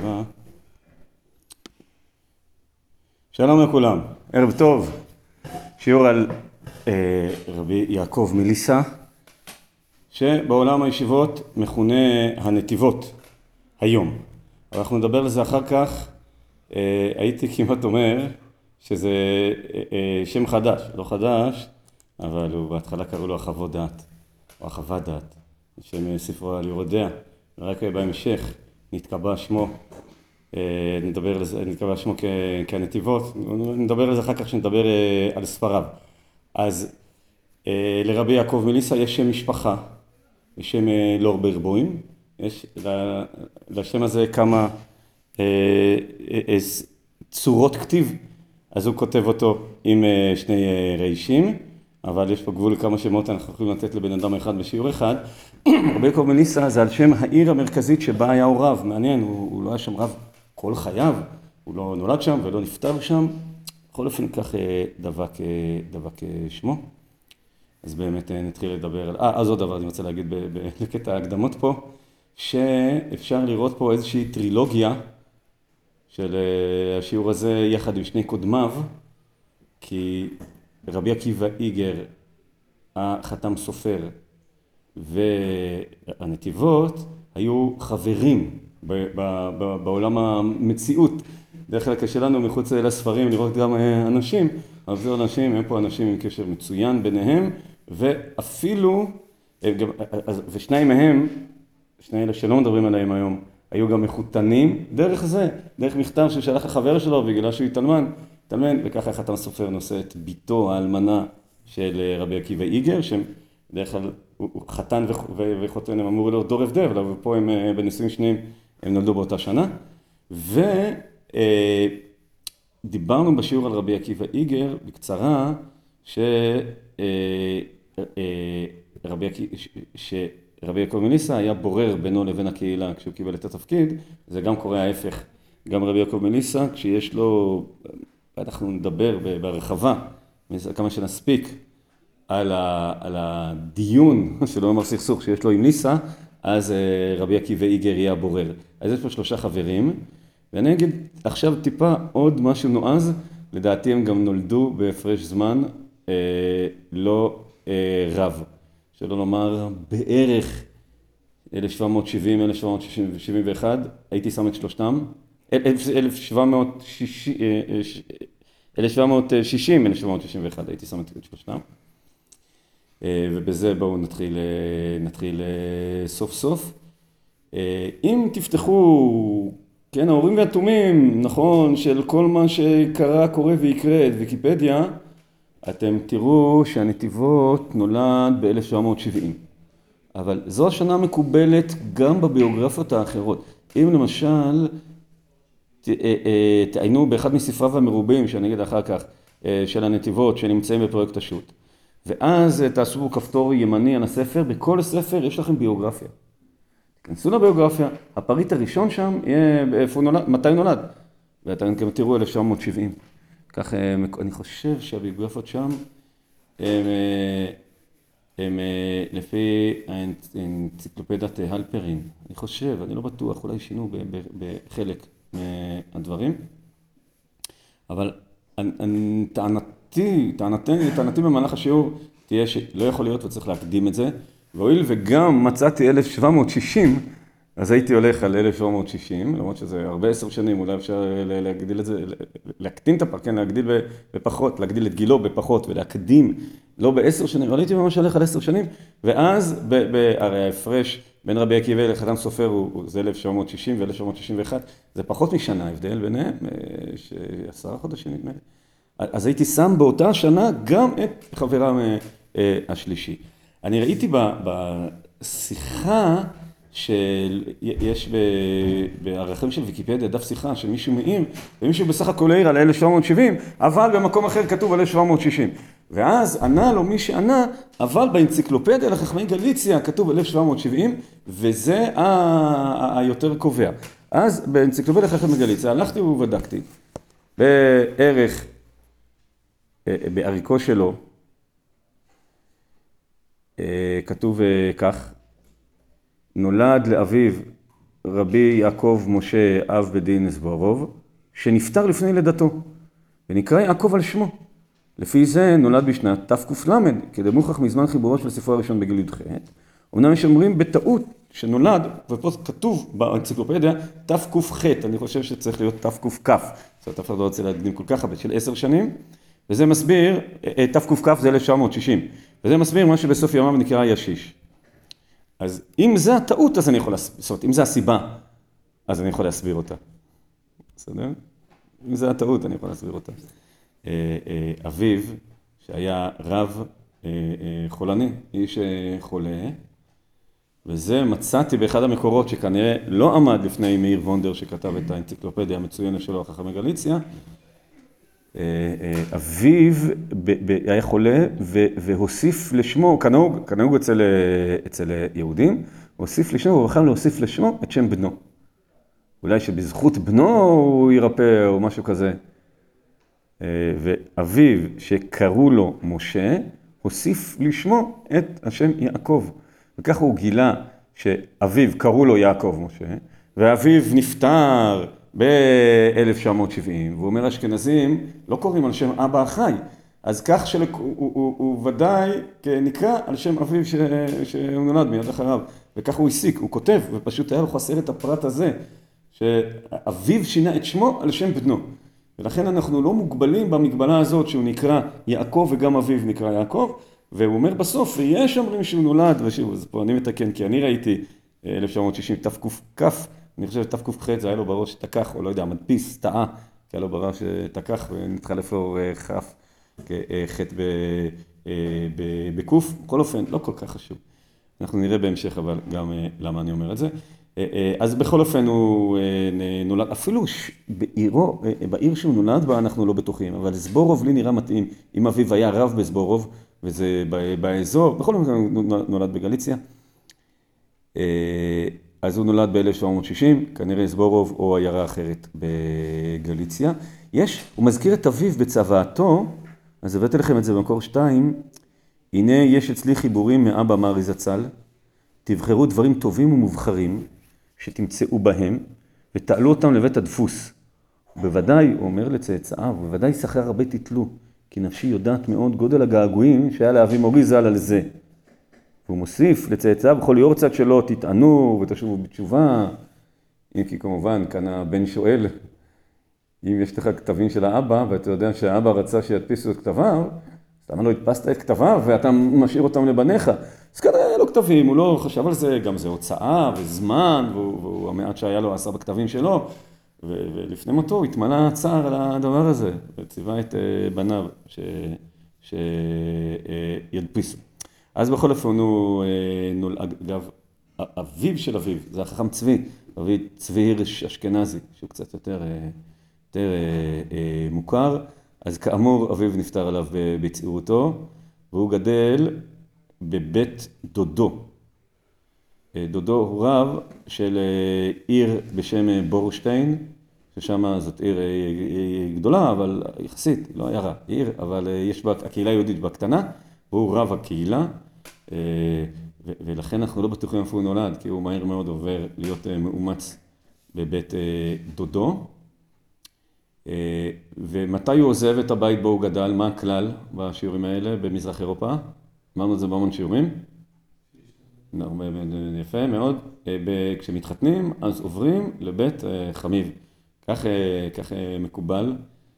הישיבה. שלום לכולם, ערב טוב. שיעור על רבי יעקב מליסה, שבעולם הישיבות מכונה הנתיבות היום. אבל אנחנו נדבר לזה אחר כך. הייתי כמעט אומר שזה שם חדש, לא חדש, אבל הוא בהתחלה קראו לו החוות דעת, או החוות דעת, שם ספרו על יורדיה, ורק בהמשך נתקבע שמו, נתקבע שמו כנתיבות, נדבר על זה אחר כך שנדבר על ספריו. אז לרבי יעקב מליסה יש שם משפחה, יש שם לור ברבוים, יש לשם הזה כמה צורות כתיב, אז הוא כותב אותו עם שני רישים, אבל יש פה גבול לכמה שמות אנחנו יכולים לתת לבן אדם אחד בשיעור אחד. רבי יעקב מליסה זה על שם העיר המרכזית שבה היה הוא רב, מעניין, הוא לא היה שם רב כל חייו, הוא לא נולד שם ולא נפטר שם, בכל אופן כך דבק שמו. אז באמת נתחיל לדבר על... אז עוד דבר אני רוצה להגיד בקטע ההקדמות פה, שאפשר לראות פה איזושהי טרילוגיה של השיעור הזה יחד עם שני קודמיו, כי רבי עקיבא איגר, החתם סופר והנתיבות היו חברים בעולם המציאות. דרך כלל כשלנו מחוץ לספרים לראות גם אנשים, אבל זה אנשים, הם פה אנשים עם קשר מצוין ביניהם, ואפילו, ושניים מהם, שני אלה שלא מדברים עליהם היום, היו גם מחותנים דרך זה, דרך מכתב ששלח לחבר שלו בגלל שהוא התאלמן, וככה החתם סופר נושא את ביתו האלמנה של רבי עקיבא איגר, שבדרך כלל הוא חתן וחותן, הם אמורים להיות דור הבדל, אבל פה הם בנישואים שניים, הם נולדו באותה שנה. ודיברנו בשיעור על רבי עקיבא איגר בקצרה, שרבי יעקב מליסה היה בורר בינו לבין הקהילה כשהוא קיבל את התפקיד. זה גם קורה ההפך. גם רבי יעקב מליסה, כשיש לו, אנחנו נדבר ברחבה, כמה שנספיק, על הדיון, שלא אומר סכסוך, שיש לו עם ליסה, אז רבי עקיבא איגר יהיה הבורר. אז יש פה שלושה חברים, ואני אגיד עכשיו טיפה עוד משהו נועז, לדעתי הם גם נולדו בהפרש זמן לא רב, שלא לומר בערך 1770, 1771, הייתי שם את שלושתם, 1760, 1761, הייתי שם את שלושתם. ובזה בואו נתחיל סוף סוף. אם תפתחו, כן, ההורים והתומים, נכון, של כל מה שקרה, קורה ויקרה, את ויקיפדיה, אתם תראו שהנתיבות נולד ב-1770. אבל זו השנה מקובלת גם בביוגרפיות האחרות. אם למשל, תעיינו באחד מספריו המרובים, שאני אגיד אחר כך, של הנתיבות שנמצאים בפרויקט השו"ת. ואז תעשו כפתור ימני על הספר, בכל הספר יש לכם ביוגרפיה. תכנסו לביוגרפיה, הפריט הראשון שם יהיה איפה הוא נולד, מתי נולד. ואתם גם תראו 1770. כך אני חושב שהביוגרפיות שם הם לפי האנציקלופדיית הלפרין. אני חושב, אני לא בטוח, אולי שינו בחלק מהדברים. אבל טענתי במהלך השיעור תהיה שלא יכול להיות וצריך להקדים את זה, והואיל וגם מצאתי 1760, אז הייתי הולך על 1760, למרות שזה הרבה 10 שנים, אולי אפשר להגדיל את זה, להקטין את הפער, כן, להגדיל בפחות, להגדיל את גילו בפחות ולהקדים, לא ב10 שנים, אבל הייתי ממש הולך על 10 שנים, ואז הרי ההפרש בין רבי עקיבא לחתם סופר זה 1760 ו-1761, זה פחות משנה הבדל ביניהם, 10 חודשים נדמה לי. אז הייתי שם באותה שנה גם את חברם השלישי. אני ראיתי בשיחה שיש בערכים של ויקיפדיה, דף שיחה שמישהו מעיר, ומישהו בסך הכל העיר על 1770, אבל במקום אחר כתוב על 1760. ואז ענה לו מי שענה, אבל באנציקלופדיה לחכמי גליציה כתוב 1770, וזה היותר קובע. אז באנציקלופדיה לחכמי גליציה הלכתי ובדקתי, בערך בעריקו שלו, כתוב כך, נולד לאביו רבי יעקב משה אב בדין זבורוב, שנפטר לפני לידתו, ונקרא יעקב על שמו. לפי זה נולד בשנת תק"ל, כדמוכח מזמן חיבורו של ספרו הראשון בגיל י"ח. אמנם יש אומרים בטעות שנולד, ופה כתוב באנציקלופדיה, תק"ח, אני חושב שצריך להיות תק"כ. זאת אומרת, אף אחד לא רוצה להקדים כל כך הרבה, של 10 שנים, וזה מסביר, תק"כ זה 1960, וזה מסביר מה שבסוף ימיו נקרא ישיש. אז אם זה הטעות, אז אני יכול להסביר, אם זה הסיבה, אז אני יכול להסביר אותה. בסדר? אם זה הטעות, אני יכול להסביר אותה. אביו, שהיה רב חולני, איש חולה, וזה מצאתי באחד המקורות שכנראה לא עמד לפני מאיר וונדר שכתב את האנציקלופדיה המצוינת שלו, החכמי גליציה. אביו היה חולה והוסיף לשמו, כנהוג אצל יהודים, הוסיף לשמו, הוא בחר להוסיף לשמו את שם בנו. אולי שבזכות בנו הוא ירפא או משהו כזה. ואביו שקראו לו משה, הוסיף לשמו את השם יעקב. וכך הוא גילה שאביו קראו לו יעקב משה, ואביו נפטר ב-1970, והוא אומר אשכנזים לא קוראים על שם אבא החי, אז כך שהוא ודאי נקרא על שם אביו שהוא נולד מיד אחריו, וכך הוא הסיק, הוא כותב, ופשוט היה לו חסר את הפרט הזה, שאביו שינה את שמו על שם בנו. ולכן אנחנו לא מוגבלים במגבלה הזאת שהוא נקרא יעקב וגם אביו נקרא יעקב, והוא אומר בסוף, ויש אומרים שהוא נולד, ושוב, אז פה אני מתקן, כי אני ראיתי 1960 תק"כ, אני חושב שתק"ח זה היה לו בראש תק"ח, או לא יודע, מדפיס, טעה, כי היה לו בראש תק"ח, ונתחלף לו ח"ף, ח' בקוף, בכל אופן, לא כל כך חשוב. אנחנו נראה בהמשך, אבל גם למה אני אומר את זה. אז בכל אופן הוא נולד, אפילו בעיר שהוא נולד בה אנחנו לא בטוחים, אבל זבורוב לי נראה מתאים, אם אביו היה רב בזבורוב, וזה באזור, בכל אופן הוא נולד בגליציה. אז הוא נולד ב-1760, כנראה זבורוב או עיירה אחרת בגליציה. הוא מזכיר את אביו בצוואתו, אז הבאתי לכם את זה במקור 2, הנה יש אצלי חיבורים מאבא מרי זצ"ל, תבחרו דברים טובים ומובחרים, שתמצאו בהם, ותעלו אותם לבית הדפוס. בוודאי, הוא אומר לצאצאיו, בוודאי שכר הרבה תתלו, כי נפשי יודעת מאוד גודל הגעגועים שהיה לאבי מורי ז"ל על זה. והוא מוסיף לצאצאיו, בכל יורצת שלו תתענו ותשובו בתשובה, אם כי כמובן כאן הבן שואל, אם יש לך כתבים של האבא, ואתה יודע שהאבא רצה שידפיסו את כתביו, אז למה לא הדפסת את כתביו ואתה משאיר אותם לבניך? אז כנראה היה לו כתבים, הוא לא חשב על זה, גם זה הוצאה וזמן, והוא המעט שהיה לו עשה בכתבים שלו, ולפני מותו הוא התמלא צער על הדבר הזה, וציווה את בניו שידפיסו. אז בכל אופן הוא נולד, אגב, אביו של אביו, זה החכם צבי, אביו צבי הירש אשכנזי, שהוא קצת יותר מוכר, אז כאמור אביו נפטר עליו בצעירותו, והוא גדל בבית דודו. דודו הוא רב של עיר בשם בורשטיין, ששם זאת עיר גדולה, אבל יחסית, לא עיירה, עיר, אבל יש בה הקהילה היהודית בקטנה, והוא רב הקהילה, ולכן אנחנו לא בטוחים איפה הוא נולד, כי הוא מהר מאוד עובר להיות מאומץ בבית דודו. ומתי הוא עוזב את הבית בו הוא גדל? מה הכלל בשיעורים האלה במזרח אירופה? אמרנו את זה בהמון שיעורים. יפה מאוד. כשמתחתנים אז עוברים לבית חמיב. כך מקובל.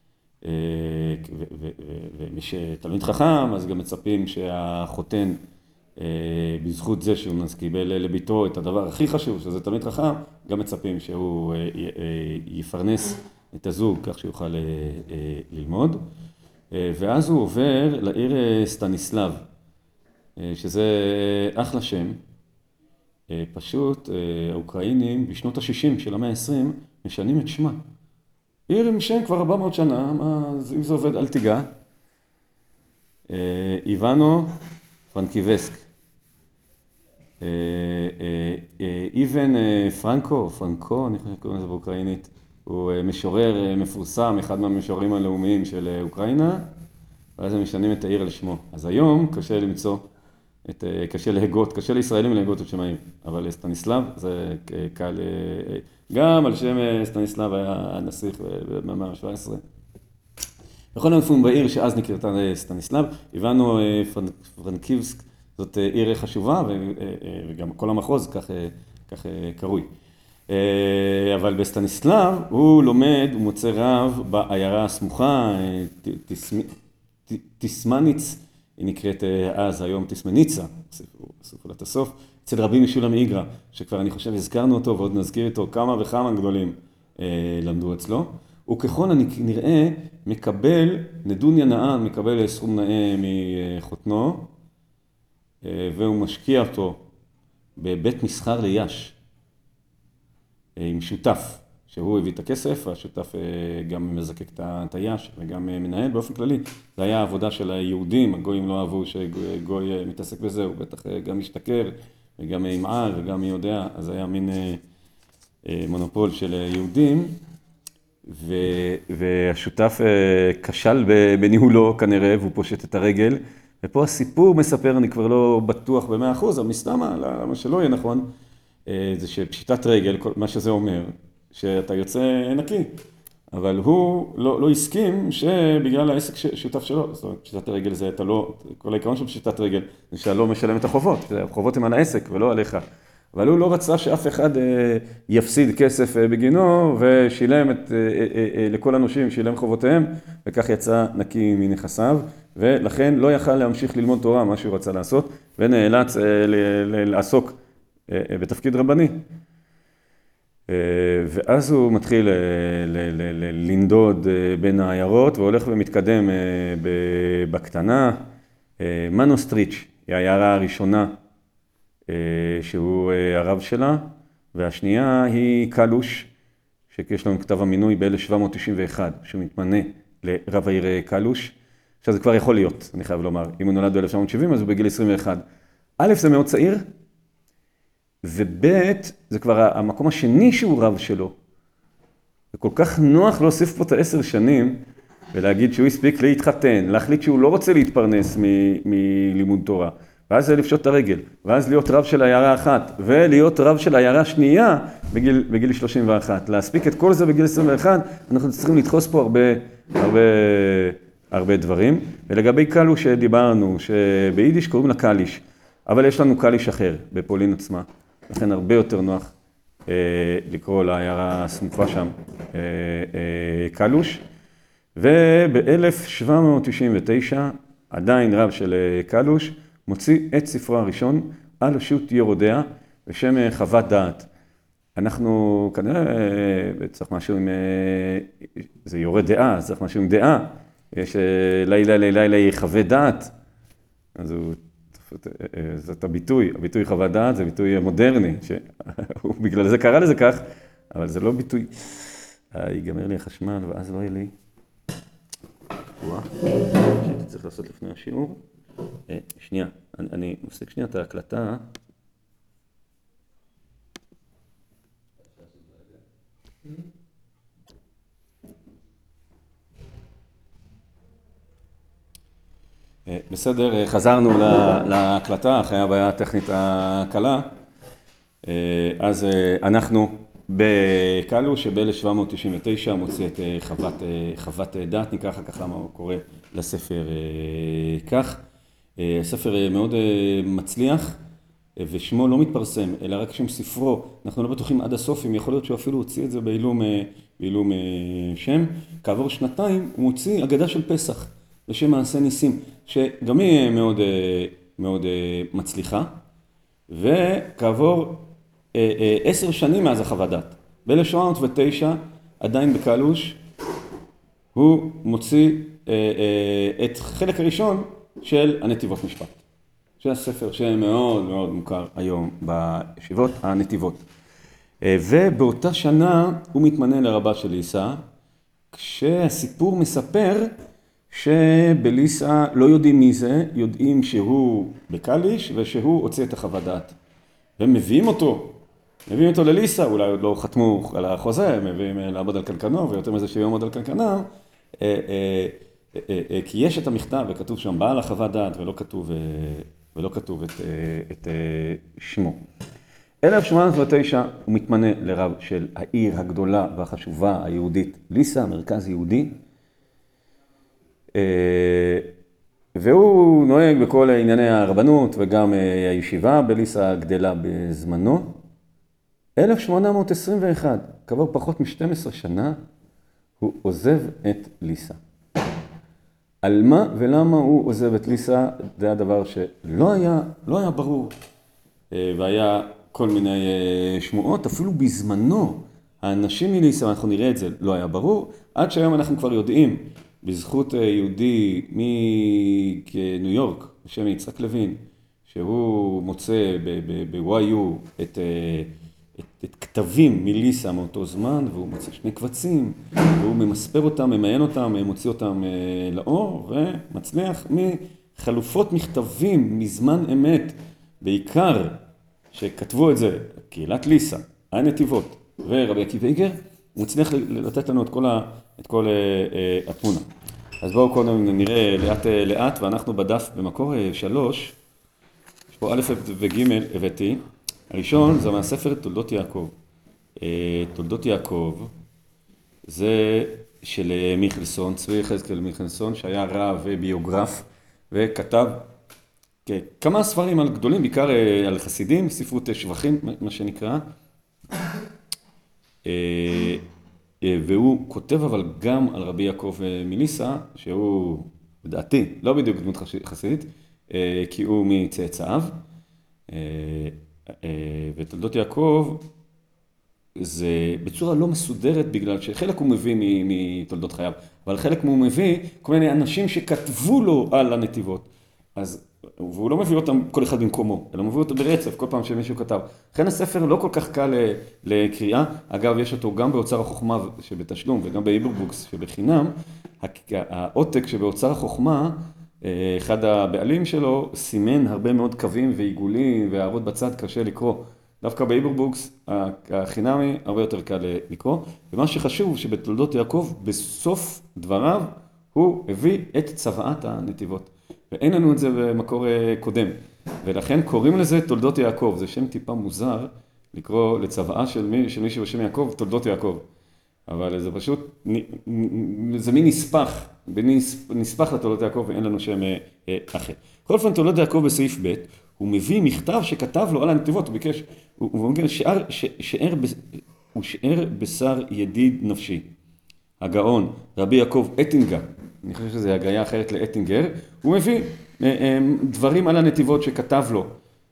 ומי שתלמיד חכם אז גם מצפים שהחותן בזכות זה שהוא קיבל לביתו את הדבר הכי חשוב, שזה תלמיד חכם, גם מצפים שהוא יפרנס את הזוג כך שיוכל ללמוד. ואז הוא עובר לעיר סטניסלב, שזה אחלה שם. פשוט האוקראינים בשנות ה-60 של המאה ה-20 משנים את שמה. עיר עם שם כבר 400 שנה, אם זה עובד אל תיגע. איוונו פרנקיבסק. איבן פרנקו, אני חושב שקוראים לזה באוקראינית. הוא משורר מפורסם, אחד מהמשוררים הלאומיים של אוקראינה, ואז הם משנים את העיר על שמו. אז היום קשה למצוא קשה להגות, קשה לישראלים להגות את שמיים, אבל סטניסלב זה קל, גם על שם סטניסלב היה הנסיך במאה ה-17. בכל המפונים בעיר שאז נקראתה סטניסלב, הבנו פרנקיבסק, זאת עיר חשובה, וגם כל המחוז כך קרוי. אבל בסטניסלב הוא לומד, הוא מוצא רב בעיירה הסמוכה, תסמניץ, היא נקראת אז, היום תסמניצה, סופו לתסוף, אצל רבי משולם איגרא, שכבר אני חושב הזכרנו אותו ועוד נזכיר אותו, כמה וכמה גדולים למדו אצלו. וככל הנראה מקבל, נדוניה נאה, מקבל סכום נאה מחותנו, והוא משקיע אותו בבית מסחר ליש, עם שותף, שהוא הביא את הכסף, השותף גם מזקק את היש וגם מנהל באופן כללי. זה היה העבודה של היהודים, הגויים לא אהבו שגוי מתעסק בזה, הוא בטח גם משתכר וגם ימעל וגם מי יודע, אז היה מין מונופול של יהודים, והשותף כשל בניהולו כנראה, והוא פושט את הרגל, ופה הסיפור מספר, אני כבר לא בטוח ב100%, אבל מסתמה, למה שלא יהיה נכון, זה שפשיטת רגל, מה שזה אומר, שאתה יוצא נקי, אבל הוא לא הסכים שבגלל העסק שותף שלו, זאת אומרת, פשיטת הרגל זה, אתה לא, כל העיקרון של פשיטת רגל, זה שאתה לא משלם את החובות, החובות הם על העסק ולא עליך, אבל הוא לא רצה שאף אחד יפסיד כסף בגינו, ושילם לכל הנושים, שילם חובותיהם, וכך יצא נקי מנכסיו, ולכן לא יכל להמשיך ללמוד תורה, מה שהוא רצה לעשות, ונאלץ לעסוק בתפקיד רבני. ואז הוא מתחיל לנדוד בין העיירות, והולך ומתקדם בקטנה. מנוסטריץ' היא העיירה הראשונה שהוא הרב שלה, והשנייה היא קלוש, שיש לנו כתב המינוי ב-1791, שהוא מתמנה לרב העיר קלוש. עכשיו זה כבר יכול להיות, אני חייב לומר, אם הוא נולד ב-1970 אז הוא בגיל 21. א', זה מאוד צעיר, וב' זה כבר המקום השני שהוא רב שלו. זה כל כך נוח להוסיף פה את 10 שנים, ולהגיד שהוא הספיק להתחתן, להחליט שהוא לא רוצה להתפרנס מלימוד תורה, ואז זה לפשוט את הרגל, ואז להיות רב של העיירה אחת, ולהיות רב של העיירה שנייה בגיל 31. להספיק את כל זה בגיל 21, אנחנו צריכים לדחוס פה הרבה דברים. ולגבי קלוש שדיברנו, שביידיש קוראים לה קליש, אבל יש לנו קליש אחר בפולין עצמה, לכן הרבה יותר נוח לקרוא לעיירה הסמוכה שם קלוש. וב-1799 עדיין רב של קלוש מוציא את ספרו הראשון על השו"ת ירודע בשם חוות דעת. אנחנו כנראה צריך משהו עם, זה יורד דעה, צריך משהו עם דעה, יש לילה חווה דעת, אז זאת הביטוי חוות דעת, זה ביטוי מודרני, בגלל זה קרא לזה כך, אבל זה לא ביטוי, ייגמר לי החשמל ואז לא יהיה לי, שהייתי צריך לעשות לפני השיעור, שנייה, אני מפסיק שנייה את ההקלטה, בסדר, חזרנו להקלטה אחרי הבעיה הטכנית הקלה. אז אנחנו בקלוש שב-1799 מוציא את חוות דעת, נקרא אחר כך למה הוא קורא לספר כך. ספר מאוד מצליח ושמו לא מתפרסם, אלא רק שם ספרו, אנחנו לא בטוחים עד הסוף, אם יכול להיות שהוא אפילו הוציא את זה בעילום שם. כעבור שנתיים הוא מוציא אגדה של פסח. בשם מעשה ניסים, שגם היא מאוד, מאוד מצליחה, וכעבור 10 שנים מאז החוות דעת, ב-1709, עדיין בקלוש, הוא מוציא את חלק הראשון של הנתיבות משפט, של הספר שמאוד מאוד מוכר היום בישיבות, הנתיבות. ובאותה שנה הוא מתמנה לרבה של ליסה, כשהסיפור מספר, שבליסה לא יודעים מי זה, יודעים שהוא בקליש ושהוא הוציא את החוות דעת. ומביאים אותו לליסה, אולי עוד לא חתמו על החוזה, מביאים לעבוד על קנקנו, ויותר מזה שיעמוד על קנקנו, כי יש את המכתב וכתוב שם בעל החוות דעת ולא כתוב ולא כתוב את שמו. 1809 הוא מתמנה לרב של העיר הגדולה והחשובה היהודית ליסה, מרכז יהודי. והוא נוהג בכל ענייני הרבנות וגם הישיבה בליסה גדלה בזמנו. 1821, כעבור פחות מ-12 שנה, הוא עוזב את ליסה. על מה ולמה הוא עוזב את ליסה, זה הדבר שלא היה ברור. והיה כל מיני שמועות, אפילו בזמנו, האנשים מליסה, אנחנו נראה את זה, לא היה ברור, עד שהיום אנחנו כבר יודעים, בזכות יהודי מניו יורק, בשם יצחק לוין, שהוא מוצא ב-YU את כתבים מליסה מאותו זמן, והוא מוצא שני קבצים, והוא ממספר אותם, ממיין אותם, מוציא אותם לאור, ומצליח מחלופות מכתבים מזמן אמת, בעיקר שכתבו את זה, קהילת ליסה, הנתיבות ורבי עקיבא איגר, הוא מצליח לתת לנו את כל התמונה. אז בואו קודם נראה לאט, ואנחנו בדף במקור 3, יש פה א' וג' הבאתי. הראשון זה מהספר תולדות יעקב. תולדות יעקב זה של מיכלסון, צבי יחזקאל מיכלסון, שהיה רב וביוגרף, וכתב כמה ספרים על גדולים, בעיקר על חסידים, ספרות שבחים, מה שנקרא. והוא כותב אבל גם על רבי יעקב מליסה, שהוא לדעתי לא בדיוק דמות חסידית, כי הוא מצאצאיו. ותולדות יעקב זה בצורה לא מסודרת, בגלל שחלק הוא מביא מתולדות חייו, אבל חלק הוא מביא כל מיני אנשים שכתבו לו על הנתיבות. והוא לא מביא אותם כל אחד במקומו, אלא מביא אותו ברצף כל פעם שמישהו כתב. לכן הספר לא כל כך קל לקריאה. אגב, יש אותו גם באוצר החוכמה שבתשלום וגם באיברבוקס שבחינם. העותק שבאוצר החוכמה, אחד הבעלים שלו סימן הרבה מאוד קווים ועיגולים והערות בצד, קשה לקרוא. דווקא באיברבוקס החינמי הרבה יותר קל לקרוא. ומה שחשוב שבתולדות יעקב בסוף דבריו הוא הביא את צוואת הנתיבות. ואין לנו את זה במקור קודם. ולכן קוראים לזה תולדות יעקב. זה שם טיפה מוזר לקרוא לצוואה של מישהו בשם יעקב, תולדות יעקב. אבל זה פשוט, זה מין נספח לתולדות יעקב, ואין לנו שם אחר. בכל אופן, תולדות יעקב בסעיף ב', הוא מביא מכתב שכתב לו על הנתיבות, הוא ביקש, הוא אומר, הוא שאר בשר ידיד נפשי. הגאון, רבי יעקב אטינגר, אני חושב שזה הגאיה אחרת לאטינגר, הוא מביא דברים על הנתיבות שכתב לו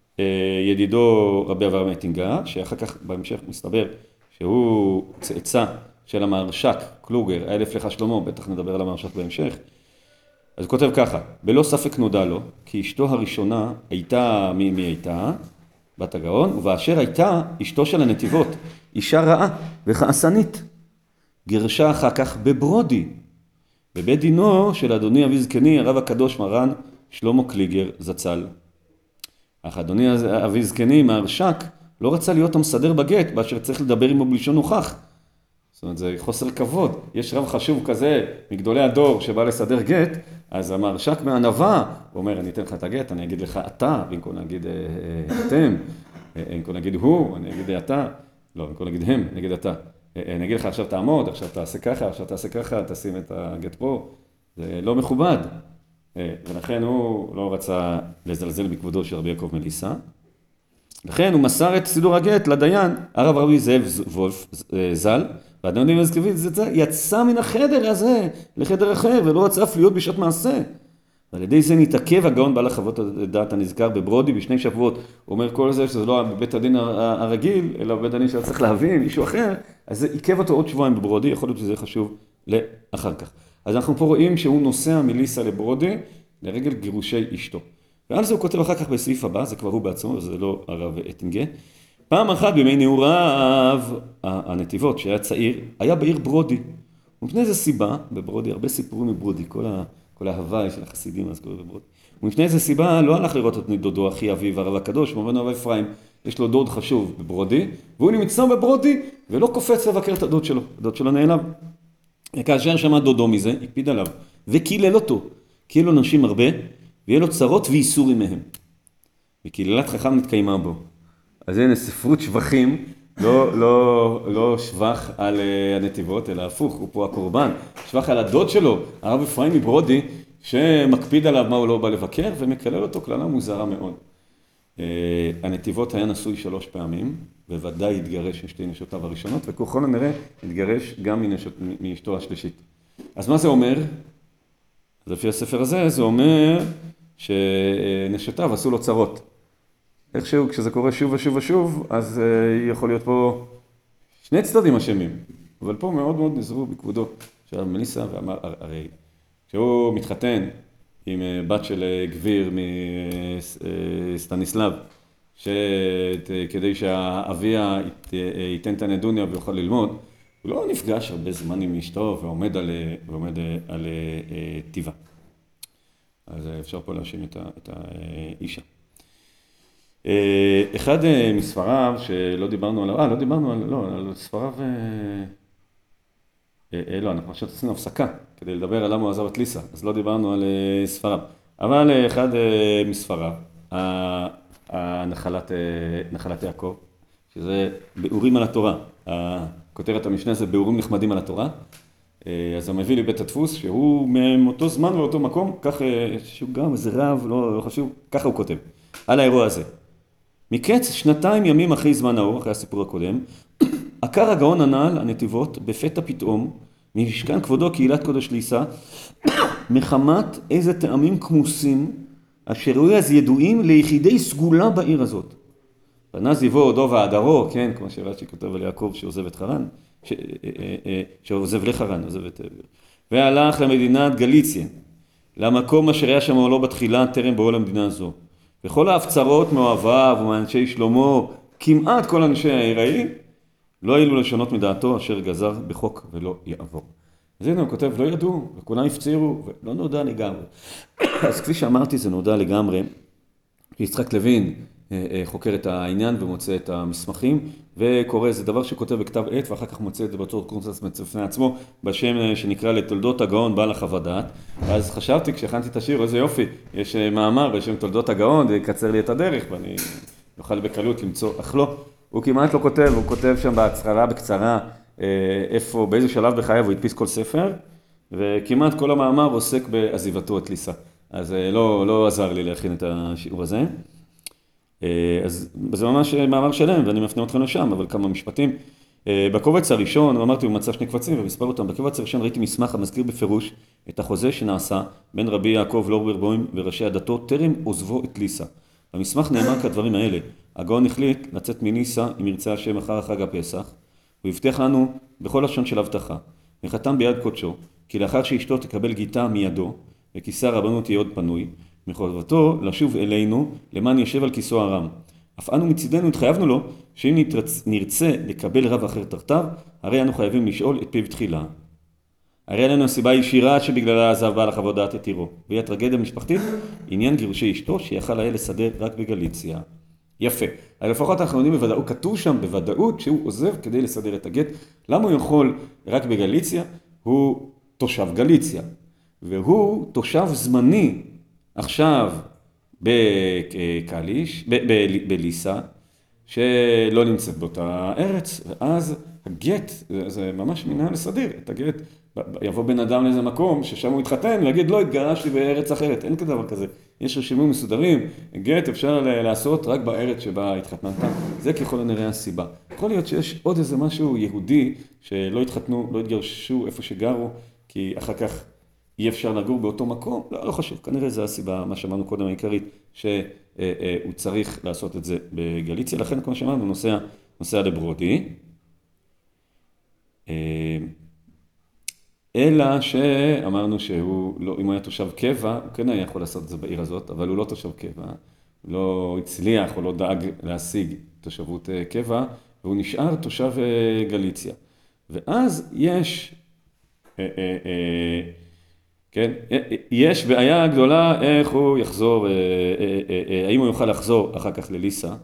ידידו רבי אברהם אטינגר, שאחר כך בהמשך מסתבר שהוא צאצא של המהרש"ק קלוגר, האלף לך שלמה, בטח נדבר על המהרש"ק בהמשך. אז הוא כותב ככה, בלא ספק נודע לו, כי אשתו הראשונה הייתה, מי הייתה? בת הגאון, ובאשר הייתה אשתו של הנתיבות, אישה רעה וכעסנית. גירשה אחר כך בברודי, בבית דינו של אדוני אבי זקני, הרב הקדוש מרן שלמה קליגר זצ"ל. אך אדוני אבי זקני מהרש"ק לא רצה להיות המסדר בגט, באשר צריך לדבר עמו בלשון הוכח. זאת אומרת, זה חוסר כבוד. יש רב חשוב כזה מגדולי הדור שבא לסדר גט, אז המהרש"ק מהענווה, הוא אומר, אני אתן לך את הגט, אני אגיד לך אתה, במקום להגיד אתם, במקום להגיד הוא, אני אגיד אתה, לא, במקום להגיד הם, אני אגיד אתה. אני אגיד לך עכשיו תעמוד, עכשיו תעשה ככה, עכשיו תעשה ככה, תשים את הגט פה. זה לא מכובד. ולכן הוא לא רצה לזלזל בכבודו של רבי יעקב מליסה. לכן הוא מסר את סידור הגט לדיין, הרב רבי זאב וולף ז"ל, והאדון מזכבית יצא מן החדר הזה לחדר אחר, ולא רצה אף להיות בשעת מעשה. ועל ידי זה נתעכב הגאון בעל החוות הדעת הנזכר בברודי בשני שבועות. הוא אומר כל זה שזה לא בבית הדין הרגיל, אלא בבית הדין שצריך להביא מישהו אחר, אז זה עיכב אותו עוד שבועיים בברודי, יכול להיות שזה חשוב לאחר כך. אז אנחנו פה רואים שהוא נוסע מליסה לברודי לרגל גירושי אשתו. ועל זה הוא כותב אחר כך בסעיף הבא, זה כבר הוא בעצמו, זה לא הרב אטינגר. פעם אחת בימי נעוריו, הנתיבות שהיה צעיר, היה בעיר ברודי. ומפני איזה סיבה, בברודי, הרבה סיפורים מברודי, כל ההוואי של החסידים אז קוראים בברודי. ומפני איזה סיבה לא הלך לראות את דודו אחי אביו הרב הקדוש, מובן הרב אפרים, יש לו דוד חשוב בברודי, והוא נמצא בברודי ולא קופץ לבקר את הדוד שלו, הדוד שלו נעלם. וכאשר שמע דודו מזה, הקפיד עליו, וקילל אותו, כי יהיה לו נשים הרבה, ויהיה לו צרות ואיסורים מהם. וקללת חכם נתקיימה בו. אז הנה ספרות שבחים, לא שבח על הנתיבות, אלא הפוך, הוא פה הקורבן. שבח על הדוד שלו, הרב אפרים מברודי, שמקפיד עליו מה הוא לא בא לבקר, ומקלל אותו קללה מוזרה מאוד. הנתיבות היה נשוי 3 פעמים, בוודאי התגרש משתי נשותיו הראשונות, וככל הנראה התגרש גם מאשתו השלישית. אז מה זה אומר? אז לפי הספר הזה, זה אומר שנשותיו עשו לו צרות. איכשהו, כשזה קורה שוב ושוב ושוב, אז יכול להיות פה 2 צדדים אשמים. אבל פה מאוד מאוד נזרו בכבודו של מליסה, ואמר, הרי כשהוא מתחתן עם בת של גביר מסטניסלב, כדי שהאביה ייתן את הנדוניה ויוכל ללמוד, הוא לא נפגש הרבה זמן עם אשתו ועומד על טיבה. אז אפשר פה להאשים את האישה. אחד מספריו שלא דיברנו עליו, על ספריו, אנחנו עכשיו עשינו הפסקה כדי לדבר על למה הוא עזב את ליסה, אז לא דיברנו על ספריו. אבל אחד מספריו, נחלת יעקב, שזה ביאורים על התורה. כותרת המשנה זה ביאורים נחמדים על התורה. אז הוא מביא לבית הדפוס, שהוא מאותו זמן ואותו מקום, כך שהוא גם איזה רב, לא חשוב, ככה הוא כותב, על האירוע הזה. מקץ 2 ימים אחרי זמן האור, אחרי הסיפור הקודם, עקר הגאון הנ"ל, הנתיבות, בפתע פתאום, ממשכן כבודו קהילת קודש ליסה, מחמת איזה טעמים כמוסים, אשר היו אז ידועים ליחידי סגולה בעיר הזאת. פנה זיוו דוב העדרו, כן, כמו שרש"י כותב על יעקב שעוזב את חרן, שעוזב לחרן, עוזב את... והלך למדינת גליציה, למקום אשר היה שם לא בתחילה, טרם באו למדינה הזו. וכל ההפצרות מאוהביו ומאנשי שלמה, כמעט כל אנשי העיר ההיא, לא העלו לשונות מדעתו אשר גזר בחוק ולא יעבור. אז הנה הוא כותב, לא ידעו, וכולם הפצירו, ולא נודע לגמרי. אז כפי שאמרתי, זה נודע לגמרי. יצחק לוין חוקר את העניין ומוצא את המסמכים, וקורא, זה דבר שכותב בכתב עת, ואחר כך מוצא את זה בצורת קורסס בפני עצמו, בשם שנקרא לתולדות הגאון בעל החוות דעת. אז חשבתי, כשהכנתי את השיר, איזה יופי, יש מאמר בשם תולדות הגאון, זה יקצר לי את הדרך, ואני אוכל בקלות למצוא, אך לא. הוא כמעט לא כותב, הוא כותב שם בהצהרה בקצרה, איפה, באיזה שלב בחייו הוא הדפיס כל ספר, וכמעט כל המאמר עוסק בעזיבתו את ליסה. אז לא עזר לי להכין את השיעור הזה. אז זה ממש מאמר שלם, ואני מפנה אתכם לשם, אבל כמה משפטים. בקובץ הראשון, אמרתי, הוא מצא 2 קבצים ומספר אותם. בקובץ הראשון ראיתי מסמך המזכיר בפירוש את החוזה שנעשה בין רבי יעקב לורברבוים וראשי הדתות טרם עוזבו את ליסה. במסמך נאמר כדברים האלה, הגאון החליט לצאת מליסה אם ירצה השם אחר חג הפסח, הוא הבטיח לנו בכל לשון של הבטחה, וחתם ביד קודשו, כי לאחר שאשתו תקבל גיטה מידו, וכיסא הרבנות יהיה עוד פנוי, מחובתו לשוב אלינו למען ישב על כיסאו הרם. אף אנו מצידנו התחייבנו לו שאם נרצה לקבל רב אחר תחתיו, הרי אנו חייבים לשאול את פיו תחילה. הרי לנו הסיבה הישירה שבגללה עזב בעל החוות דעת את עירו, והיא הטרגדיה המשפחתית, עניין גירושי אשתו שיכל היה לסדר רק בגליציה. יפה. אבל לפחות אנחנו יודעים בוודאות, כתוב שם בוודאות שהוא עוזב כדי לסדר את הגט. למה הוא יכול רק בגליציה? הוא תושב גליציה, והוא תושב זמני עכשיו בקליש, בליסה, שלא נמצאת באותה ארץ, ואז הגט, זה ממש מנהל לסדר את הגט. יבוא בן אדם לאיזה מקום ששם הוא התחתן, ויגיד לא, התגרשתי בארץ אחרת, אין כדבר כזה. יש רשימים מסודרים, גט אפשר לעשות רק בארץ שבה התחתנת, זה ככל הנראה הסיבה. יכול להיות שיש עוד איזה משהו יהודי שלא התחתנו, לא התגרשו איפה שגרו, כי אחר כך אי אפשר לגור באותו מקום, לא חשוב, כנראה זה הסיבה, מה שאמרנו קודם העיקרית, שהוא צריך לעשות את זה בגליציה, לכן כמו שאמרנו, נוסע לברודי. אלא שאמרנו שהוא, לא, אם הוא היה תושב קבע, הוא כן היה יכול לעשות את זה בעיר הזאת, אבל הוא לא תושב קבע, הוא לא הצליח או לא דאג להשיג תושבות קבע, והוא נשאר תושב גליציה. ואז יש, כן, יש בעיה גדולה איך הוא יחזור, האם הוא יוכל לחזור אחר כך לליסה.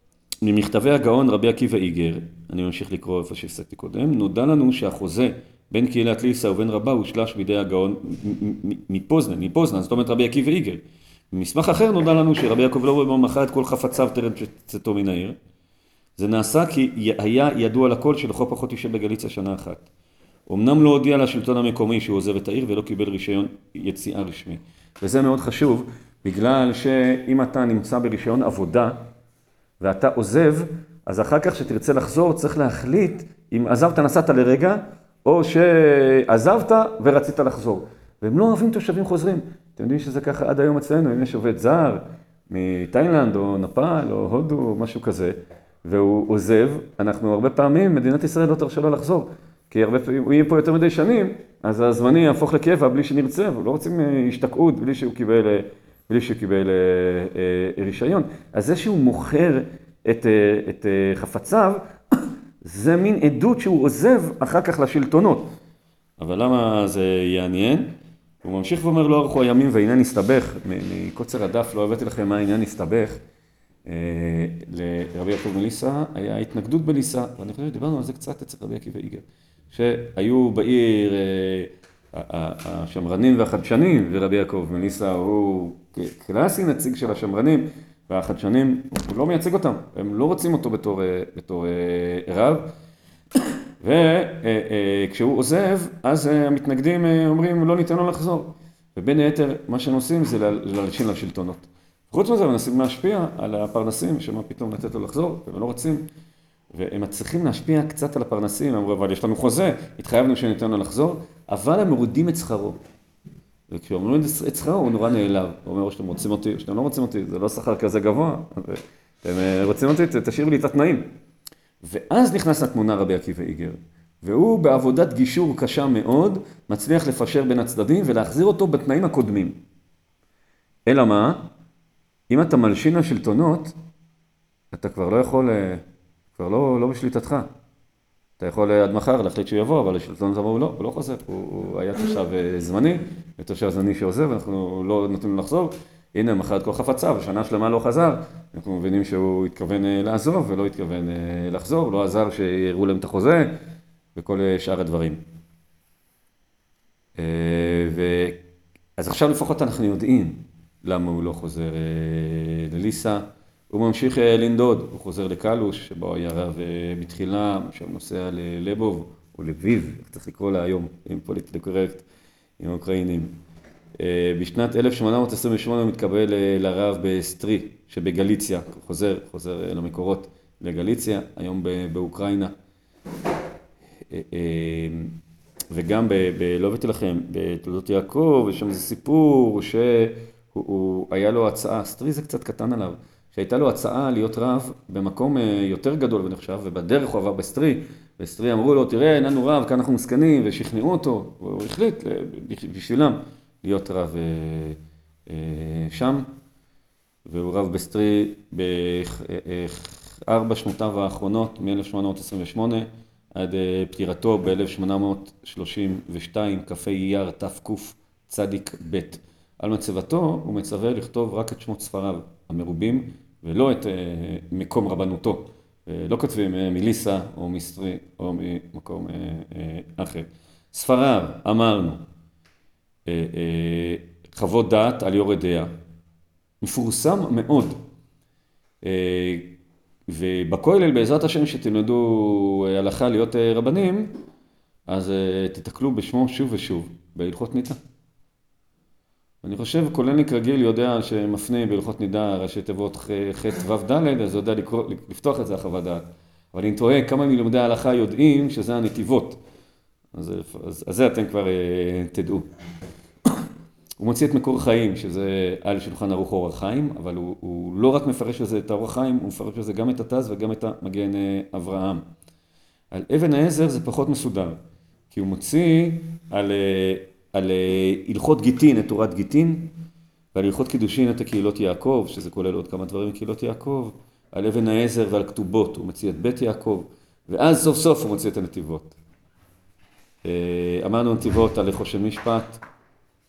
ממכתבי הגאון רבי עקיבא איגר, אני ממשיך לקרוא איפה שהפסקתי קודם, נודע לנו שהחוזה בין קהילת ליסה ובין רבה הושלש בידי הגאון מפוזנן, זאת אומרת רבי עקיבא איגר. במסמך אחר נודע לנו שרבי יעקב לויבר מכר את כל חפציו טרם צאתו מן העיר. זה נעשה כי היה ידוע לכל שלכל פחות יישב בגליציה שנה אחת. אמנם לא הודיע לשלטון המקומי שהוא עוזב את העיר ולא קיבל רישיון יציאה רשמי. וזה מאוד חשוב, בגלל שאם אתה נמצא ברישיון עבודה ואתה עוזב, אז אחר כך שתרצה לחזור צריך להחליט אם עזבת נסעת לרגע או שעזבת ורצית לחזור. והם לא אוהבים תושבים חוזרים. אתם יודעים שזה ככה עד היום אצלנו, אם יש עובד זר מתאילנד או נפאל או הודו או משהו כזה, והוא עוזב, אנחנו הרבה פעמים, מדינת ישראל לא תרשה לו לחזור. כי הרבה פעמים, הוא יהיה פה יותר מדי שנים, אז הזמני יהפוך לקבע בלי שנרצה, ולא רוצים השתקעות בלי שהוא קיבל רישיון. אז זה שהוא מוכר את חפציו, זה מין עדות שהוא עוזב אחר כך לשלטונות. אבל למה זה יעניין? הוא ממשיך ואומר, לא ארכו הימים והעניין הסתבך, מקוצר הדף לא הבאתי לכם מה העניין הסתבך. לרבי יעקב מליסה היה התנגדות בליסה, ואני חושב שדיברנו על זה קצת אצל רבי עקיבא איגר, שהיו בעיר השמרנים והחדשנים, ורבי יעקב מליסה הוא קלאסי נציג של השמרנים, והחדשנים, הוא לא מייצג אותם, הם לא רוצים אותו בתור רב, וכשהוא עוזב, אז המתנגדים אומרים, לא ניתן לו לחזור, ובין היתר מה שהם עושים זה להלשין לשלטונות. חוץ מזה, הם מנסים להשפיע על הפרנסים, שמה פתאום לתת לו לחזור, והם לא רוצים. והם מצליחים להשפיע קצת על הפרנסים, הם אמרו, אבל יש לנו חוזה, התחייבנו שניתן לו לחזור, אבל הם מורידים את שכרו. וכשהם מורידים את שכרו, הוא נורא נעלב. הוא אומר, שאתם רוצים אותי, שאתם לא רוצים אותי, זה לא שכר כזה גבוה, אתם רוצים אותי, תשאירו לי את התנאים. ואז נכנס לתמונה רבי עקיבא איגר, והוא בעבודת גישור קשה מאוד, מצליח לפשר בין הצדדים ולהחזיר אותו בתנאים הקודמים. אלא מה? אם אתה מלשין לשלטונות, אתה כבר לא יכול, כבר לא בשליטתך. אתה יכול עד מחר להחליט שהוא יבוא, אבל השלטונות אמרו לא, הוא לא חוזר, הוא היה תושב זמני, ותושב זמני שעוזב, אנחנו לא נותנים לו לחזור. הנה, מחר את כל חפציו, שנה שלמה לא חזר, אנחנו מבינים שהוא התכוון לעזוב ולא התכוון לחזור, לא עזר שיראו להם את החוזה וכל שאר הדברים. אז עכשיו לפחות אנחנו יודעים למה הוא לא חוזר לליסה. הוא ממשיך לנדוד, הוא חוזר לקלוש, שבו היה רב בתחילה, שם נוסע ללבוב או לביב, איך צריך לקרוא לה היום, עם פוליטיקלי קורקט, עם האוקראינים. בשנת 1828 הוא מתקבל לרב בסטרי, שבגליציה, חוזר למקורות לגליציה, היום באוקראינה. וגם לא הבאתי לכם, בתולדות יעקב, יש שם איזה סיפור שהוא היה לו הצעה, סטרי זה קצת קטן עליו, שהייתה לו הצעה להיות רב במקום יותר גדול ונחשב, ובדרך הוא עבר בסטרי, בסטרי אמרו לו, תראה, אין לנו רב, כאן אנחנו מסכנים, ושכנעו אותו, והוא החליט בשבילם להיות רב שם, והוא רב בסטרי ב4 שנותיו האחרונות, מ-1828 עד פטירתו ב-1832, כ"ה אייר תקצ"ב. על מצבתו הוא מצווה לכתוב רק את שמות ספריו המרובים, ולא את מקום רבנותו. לא כותבים מליסה או מסטרי או ממקום אחר. ספריו, אמרנו, חוות דעת על יורד דעה. מפורסם מאוד. ובכולל בעזרת השם שתלמדו הלכה להיות רבנים, אז תתקלו בשמו שוב ושוב, בהלכות נידה. אני חושב, כוללניק רגיל יודע שמפנה בהלכות נידה ראשי תיבות ח' ו' ד', אז יודע לפתוח את זה החוות דעת. אבל אם תוהה כמה מלימודי ההלכה יודעים שזה הנתיבות, אז זה אתם כבר תדעו. הוא מוציא את מקור חיים, שזה על שולחן ערוך אור החיים, אבל הוא לא רק מפרש בזה את האור החיים, הוא מפרש בזה גם את התז וגם את המגן אברהם. על אבן העזר זה פחות מסודר, כי הוא מוציא על הלכות גיטין, את תורת גיטין, ועל הלכות קידושין את הקהילות יעקב, שזה כולל עוד כמה דברים מקהילות יעקב, על אבן העזר ועל כתובות, הוא מוציא את בית יעקב, ואז סוף סוף הוא מוציא את הנתיבות. אמרנו נתיבות על לחושן משפט,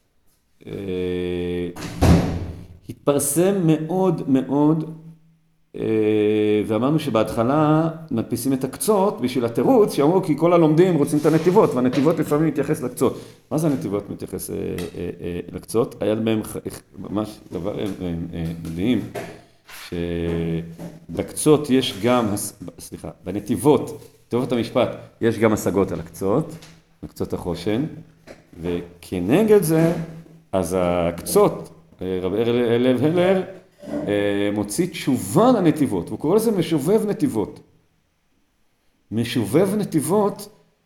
התפרסם מאוד מאוד ואמרנו שבהתחלה מדפיסים את הקצות בשביל התירוץ, שאמרו כי כל הלומדים רוצים את הנתיבות, והנתיבות לפעמים מתייחס לקצות. מה זה הנתיבות מתייחס לקצות? היה בהם ממש דבר מדהים, שבקצות יש גם, סליחה, בנתיבות, נתיבות המשפט, יש גם השגות על הקצות, הקצות החושן, וכנגד זה, אז הקצות, רב לב הלר, מוציא תשובה לנתיבות, והוא קורא לזה משובב נתיבות. משובב נתיבות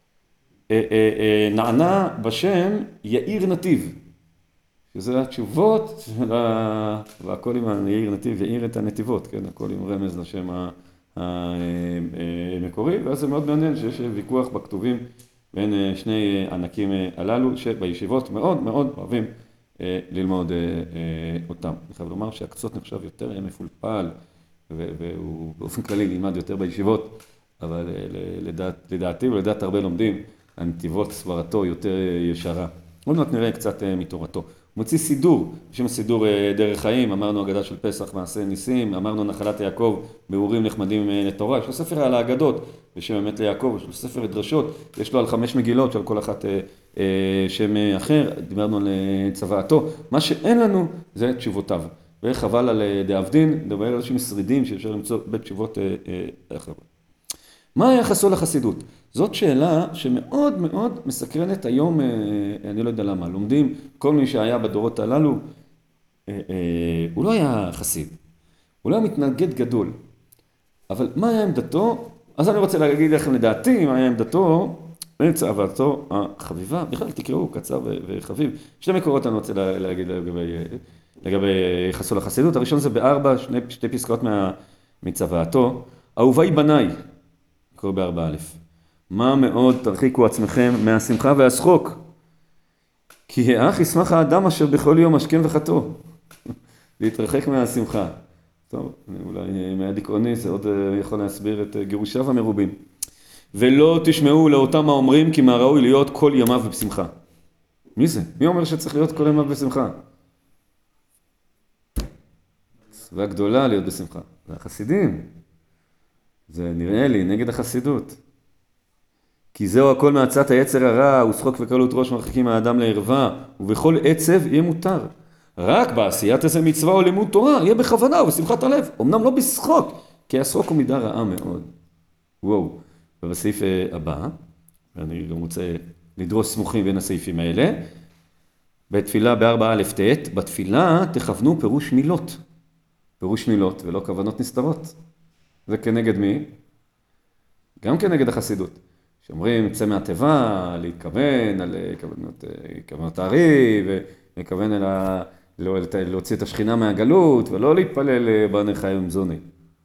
נענה בשם יאיר נתיב, שזה התשובות, והכל עם יאיר נתיב, יאיר את הנתיבות, כן? הכל עם רמז לשם המקורי, ואז זה מאוד מעניין שיש ויכוח בכתובים בין שני ענקים הללו, שבישיבות מאוד מאוד אוהבים ללמוד אותם. אני חייב לומר שהקצות נחשב יותר מפולפל, והוא באופן כללי נלמד יותר בישיבות, אבל לדעתי ולדעת הרבה לומדים, הנתיבות סברתו יותר ישרה. עוד מעט נראה קצת מתורתו. הוא מוציא סידור, בשם הסידור דרך חיים, אמרנו אגדה של פסח, מעשה ניסים, אמרנו נחלת יעקב, ביאורים נחמדים לתורה, יש לו ספר על האגדות, בשם אמת ליעקב, יש לו ספר דרשות, יש לו על 5 מגילות, שעל כל אחת שם אחר, דיברנו על צוואתו, מה שאין לנו זה תשובותיו, וחבל על דאבדין, נדבר על איזשהם שרידים שאפשר למצוא בתשובות אחרות. מה היחסו לחסידות? זאת שאלה שמאוד מאוד מסקרנת היום, אני לא יודע למה, לומדים, כל מי שהיה בדורות הללו, הוא לא היה חסיד, הוא לא היה מתנגד גדול, אבל מה היה עמדתו? אז אני רוצה להגיד לכם לדעתי, מה היה עמדתו, צוואתו החביבה, בכלל תקראו, קצר וחביב. שתי מקורות אני רוצה להגיד לגבי יחסו לחסידות, הראשון זה בארבע, שתי פסקאות מצוואתו, אהובי בניי, קורא בארבע א', מה מאוד תרחיקו עצמכם מהשמחה והשחוק, כי האח ישמח האדם אשר בכל יום השכם וחתו, להתרחק מהשמחה. טוב, אולי מהד עקרוני זה עוד יכול להסביר את גירושיו המרובים. ולא תשמעו לאותם האומרים כי מה ראוי להיות כל ימיו בשמחה. מי זה? מי אומר שצריך להיות כל ימיו בשמחה? צבא גדולה להיות בשמחה. זה החסידים. זה נראה לי נגד החסידות. כי זהו הכל מעצת היצר הרע, ושחוק וקלות ראש מרחיקים האדם לערווה, ובכל עצב יהיה מותר. רק בעשיית איזה מצווה או לימוד תורה, יהיה בכוונה ובשמחת הלב. אמנם לא בשחוק, כי השחוק הוא מידה רעה מאוד. וואו. ובסעיף הבא, ואני גם רוצה לדרוס סמוכים בין הסעיפים האלה, בתפילה בארבע א' ת', בתפילה תכוונו פירוש מילות. פירוש מילות ולא כוונות נסתרות. זה כנגד מי? גם כנגד החסידות. שאומרים, צא מהטבע, להתכוון על כוונות הארי, ולהתכוון להוציא את השכינה מהגלות, ולא להתפלל בעני חיים זוני.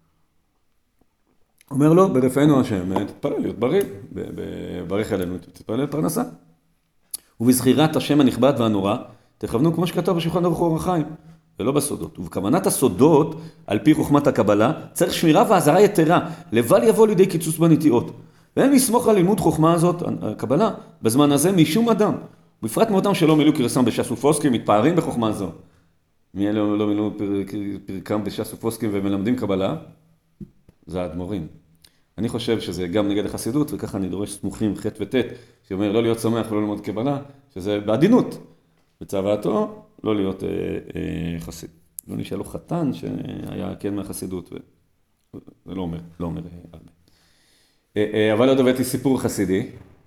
אומר לו, ברפאנו השם, תתפלל להיות בריא, ברך עלינו, תתפלל פרנסה. ובזכירת השם הנכבד והנורא, תכוונו כמו שכתב בשולחן ערוך אור החיים, ולא בסודות. ובכוונת הסודות, על פי חוכמת הקבלה, צריך שמירה והזרה יתרה, לבל יבוא לידי קיצוץ בנטיעות. ואין לסמוך על לימוד חוכמה הזאת, הקבלה, בזמן הזה משום אדם. בפרט מאותם שלא מילאו קרסם בש"ס ופוסקים, מתפארים בחוכמה זו. מי אלה לא מילאו פרקם בש"ס ופוסקים ומלמדים קבלה? זה האדמו"רים. אני חושב שזה גם נגד החסידות, וככה אני דורש סמוכים ח' ות', שאומר לא להיות שמח ולא ללמוד קבלה, שזה בעדינות. בצוואתו, לא להיות חסיד. לא נשאל לו חתן שהיה כן מהחסידות, זה לא אומר הרבה. אבל עוד הבאתי סיפור חסידי,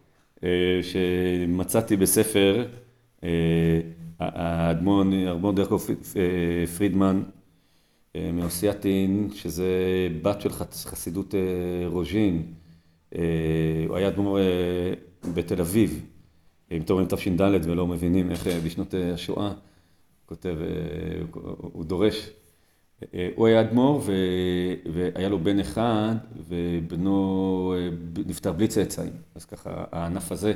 שמצאתי בספר, האדמו"ר דרכו פרידמן, מאוסייטין, שזה בת של חסידות רוז'ין, הוא היה אדמו"ר בתל אביב, אם תורם תש"ד ולא מבינים איך בשנות השואה, כותב, הוא דורש, הוא היה אדמו"ר והיה לו בן אחד ובנו נפטר בלי צאצאים, אז ככה הענף הזה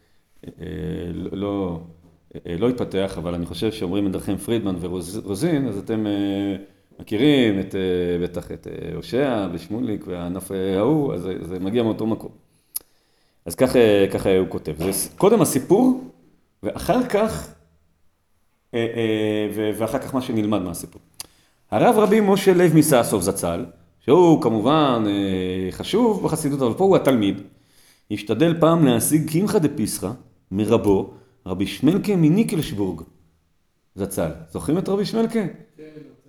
לא התפתח, אבל אני חושב שאומרים מנחם פרידמן ורוזין, אז אתם מכירים בטח את הושע ושמוליק והענף ההוא, אז זה מגיע מאותו מקום. אז ככה הוא כותב. זה קודם הסיפור, ואחר כך מה שנלמד מהסיפור. הרב רבי משה לב מסעסוב זצ"ל, שהוא כמובן חשוב בחסידות, אבל פה הוא התלמיד, השתדל פעם להשיג קמחא דפסחא מרבו, רבי שמלקה מניקלשבורג, זצ"ל. זוכרים את רבי שמלקה? כן.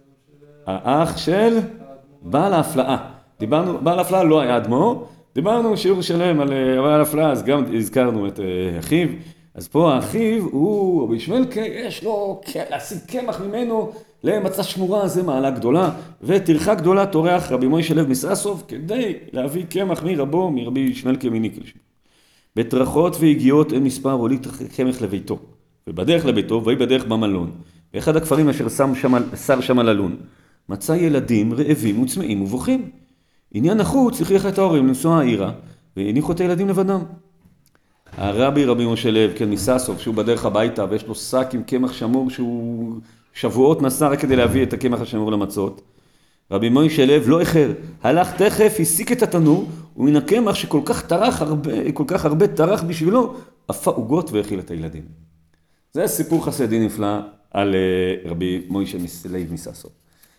האח של בעל ההפלאה. דיברנו, בעל ההפלאה לא היה אדמו"ר, דיברנו שיעור שלם על בעל ההפלאה, אז גם הזכרנו את אחיו. אז פה האחיו הוא, רבי שמלקה, יש לו להשיג קמח ממנו למצה שמורה, זה מעלה גדולה, וטרחה גדולה טורח רבי מוישה לב מסעסוב, כדי להביא קמח מרבו, מרבי שמלקה מניקלשבורג. בטרחות והגיעות אין מספר הוליד קמח לביתו, ובדרך לביתו, והיא בדרך במלון, באחד הכפרים אשר שר שם על הלון, מצא ילדים רעבים וצמאים ובוכים. עניין החוץ הכריח את ההורים לנסוע העירה, והניחו את הילדים לבדם. הרבי רבי משה לב, כן, מסעסוב, שהוא בדרך הביתה, ויש לו שק עם קמח שמור, שהוא שבועות נסע רק כדי להביא את הקמח השמור למצות. רבי משה לב לא איחר, הלך תכף, הסיק את התנור, ומן הקמח שכל כך הרבה טרח בשבילו, אפה עוגות והאכיל את הילדים. זה סיפור חסידי נפלא על רבי משה לב מסעסוב.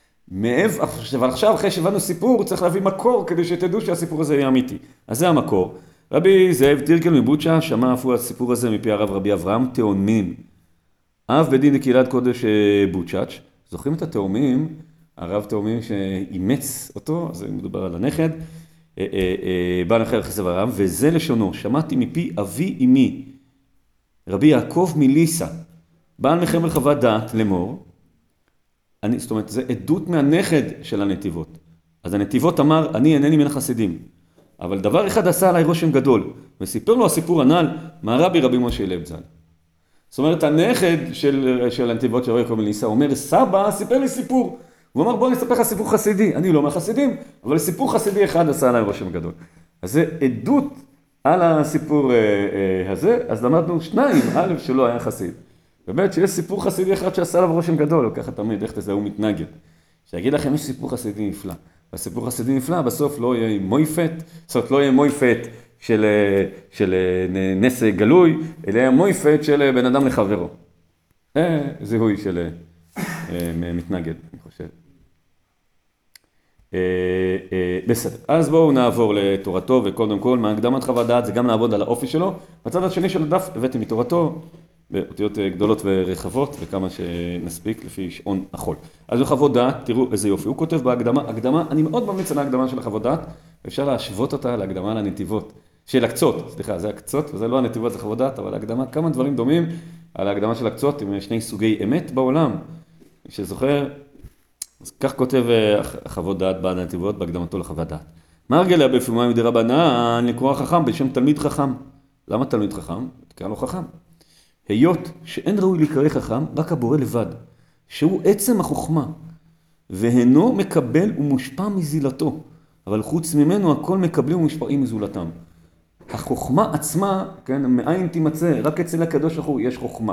אבל עכשיו אחרי שהבנו סיפור, צריך להביא מקור כדי שתדעו שהסיפור הזה יהיה אמיתי. אז זה המקור. רבי זאב טירקל מבוצ'ה שמע אף הוא הסיפור הזה מפי הרב רבי אברהם תאומים. אב בדין לקהילת קודש בוצ'אץ'. זוכרים את התאומים? הרב תאומים שאימץ אותו, אז מדובר על הנכד. בא נחל חסב הרב, וזה לשונו. שמעתי מפי אבי אמי, רבי יעקב מליסה, בעל מחמר חוות דעת לאמור. זאת אומרת, זה עדות מהנכד של הנתיבות. אז הנתיבות אמר, אני אינני מן החסידים. אבל דבר אחד עשה עליי רושם גדול, וסיפר לו הסיפור הנ"ל מהרבי רבי משה לב ז"ל. זאת אומרת, הנכד של הנתיבות של רבי יעקב מליסה אומר, סבא סיפר לי סיפור. הוא אמר, בוא נספר לך סיפור חסידי. אני לא מהחסידים, אבל סיפור חסידי אחד עשה עליי רושם גדול. אז זה עדות על הסיפור הזה, אז למדנו שניים, א' שלא היה חסיד. ובאמת שיש סיפור חסידי אחד שעשה עליו רושם גדול, ככה תמיד, איך תזה, הוא מתנגד. שיגיד לכם, יש סיפור חסידי נפלא. והסיפור חסידי נפלא בסוף לא יהיה מויפת, זאת אומרת לא יהיה מויפת של נס גלוי, אלא יהיה מויפת של בן אדם לחברו. זיהוי של מתנגד, אני חושב. בסדר, אז בואו נעבור לתורתו, וקודם כל, מהקדמת חוות דעת זה גם לעבוד על האופי שלו. בצד השני של הדף הבאתי מתורתו, באותיות גדולות ורחבות, וכמה שנספיק לפי שעון החול. אז בחוות דעת, תראו איזה יופי, הוא כותב בהקדמה, אני מאוד ממליץ על ההקדמה של החוות דעת, ואפשר להשוות אותה להקדמה לנתיבות, של הקצות, סליחה, זה הקצות, וזה לא הנתיבות, זה חוות דעת, אבל ההקדמה, כמה דברים דומים על ההקדמה של הקצות, עם שני סוגי אמת בעולם, שזוכר, אז כך כותב חוות דעת בנתיבות, בהקדמתו לחוות דעת. מרגליה בפרומיים דרבנן לקרוא חכם בשם תלמיד חכם. למה תלמיד חכם? תקרא לו חכם. היות שאין ראוי להיקרא חכם, רק הבורא לבד, שהוא עצם החוכמה, והינו מקבל ומושפע מזילתו, אבל חוץ ממנו הכל מקבלים ומושפעים מזולתם. החוכמה עצמה, כן, מאין תימצא, רק אצל הקדוש ברוך הוא יש חוכמה.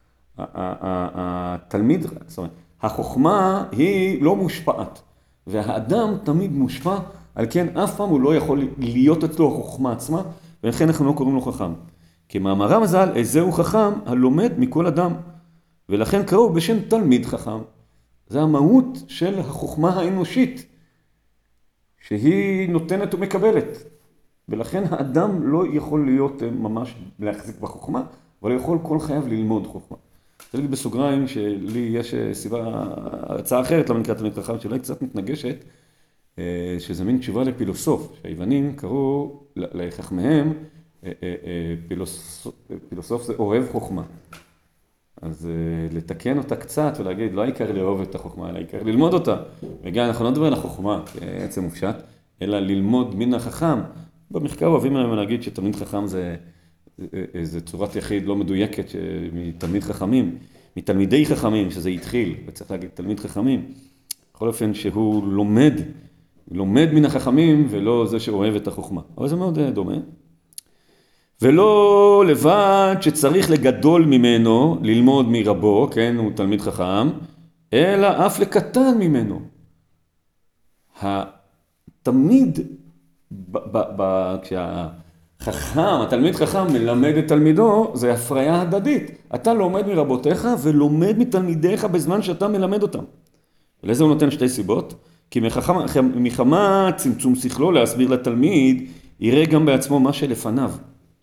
התלמיד, זאת אומרת, החוכמה היא לא מושפעת, והאדם תמיד מושפע, על כן אף פעם הוא לא יכול להיות אצלו החוכמה עצמה, ולכן אנחנו לא קוראים לו חכם. כמאמרם ז"ל, איזהו חכם הלומד מכל אדם, ולכן קראו בשם תלמיד חכם. זה המהות של החוכמה האנושית, שהיא נותנת ומקבלת. ולכן האדם לא יכול להיות ממש להחזיק בחוכמה, אבל יכול כל חייו ללמוד חוכמה. זה להגיד בסוגריים שלי יש סיבה, הצעה אחרת למה נקרא תלמיד חכם, שאולי קצת מתנגשת, שזה מין תשובה לפילוסוף, שהיוונים קראו לחכמיהם, פילוסוף זה אוהב חוכמה. אז לתקן אותה קצת ולהגיד, לא העיקר לאהוב את החוכמה, אלא העיקר ללמוד אותה. וגם אנחנו לא מדברים על החוכמה, בעצם מופשט, אלא ללמוד מן החכם. במחקר אוהבים לנו להגיד שתלמיד חכם זה צורת יחיד לא מדויקת מתלמיד חכמים, מתלמידי חכמים, שזה התחיל, וצריך להגיד תלמיד חכמים. בכל אופן שהוא לומד מן החכמים ולא זה שאוהב את החוכמה. אבל זה מאוד דומה. ולא לבד שצריך לגדול ממנו, ללמוד מרבו, כן, הוא תלמיד חכם, אלא אף לקטן ממנו. תמיד כשהחכם, התלמיד חכם מלמד את תלמידו, זה הפריה הדדית. אתה לומד מרבותיך ולומד מתלמידיך בזמן שאתה מלמד אותם. ולזה הוא נותן שתי סיבות. כי מחמה צמצום שכלו להסביר לתלמיד, יראה גם בעצמו מה שלפניו.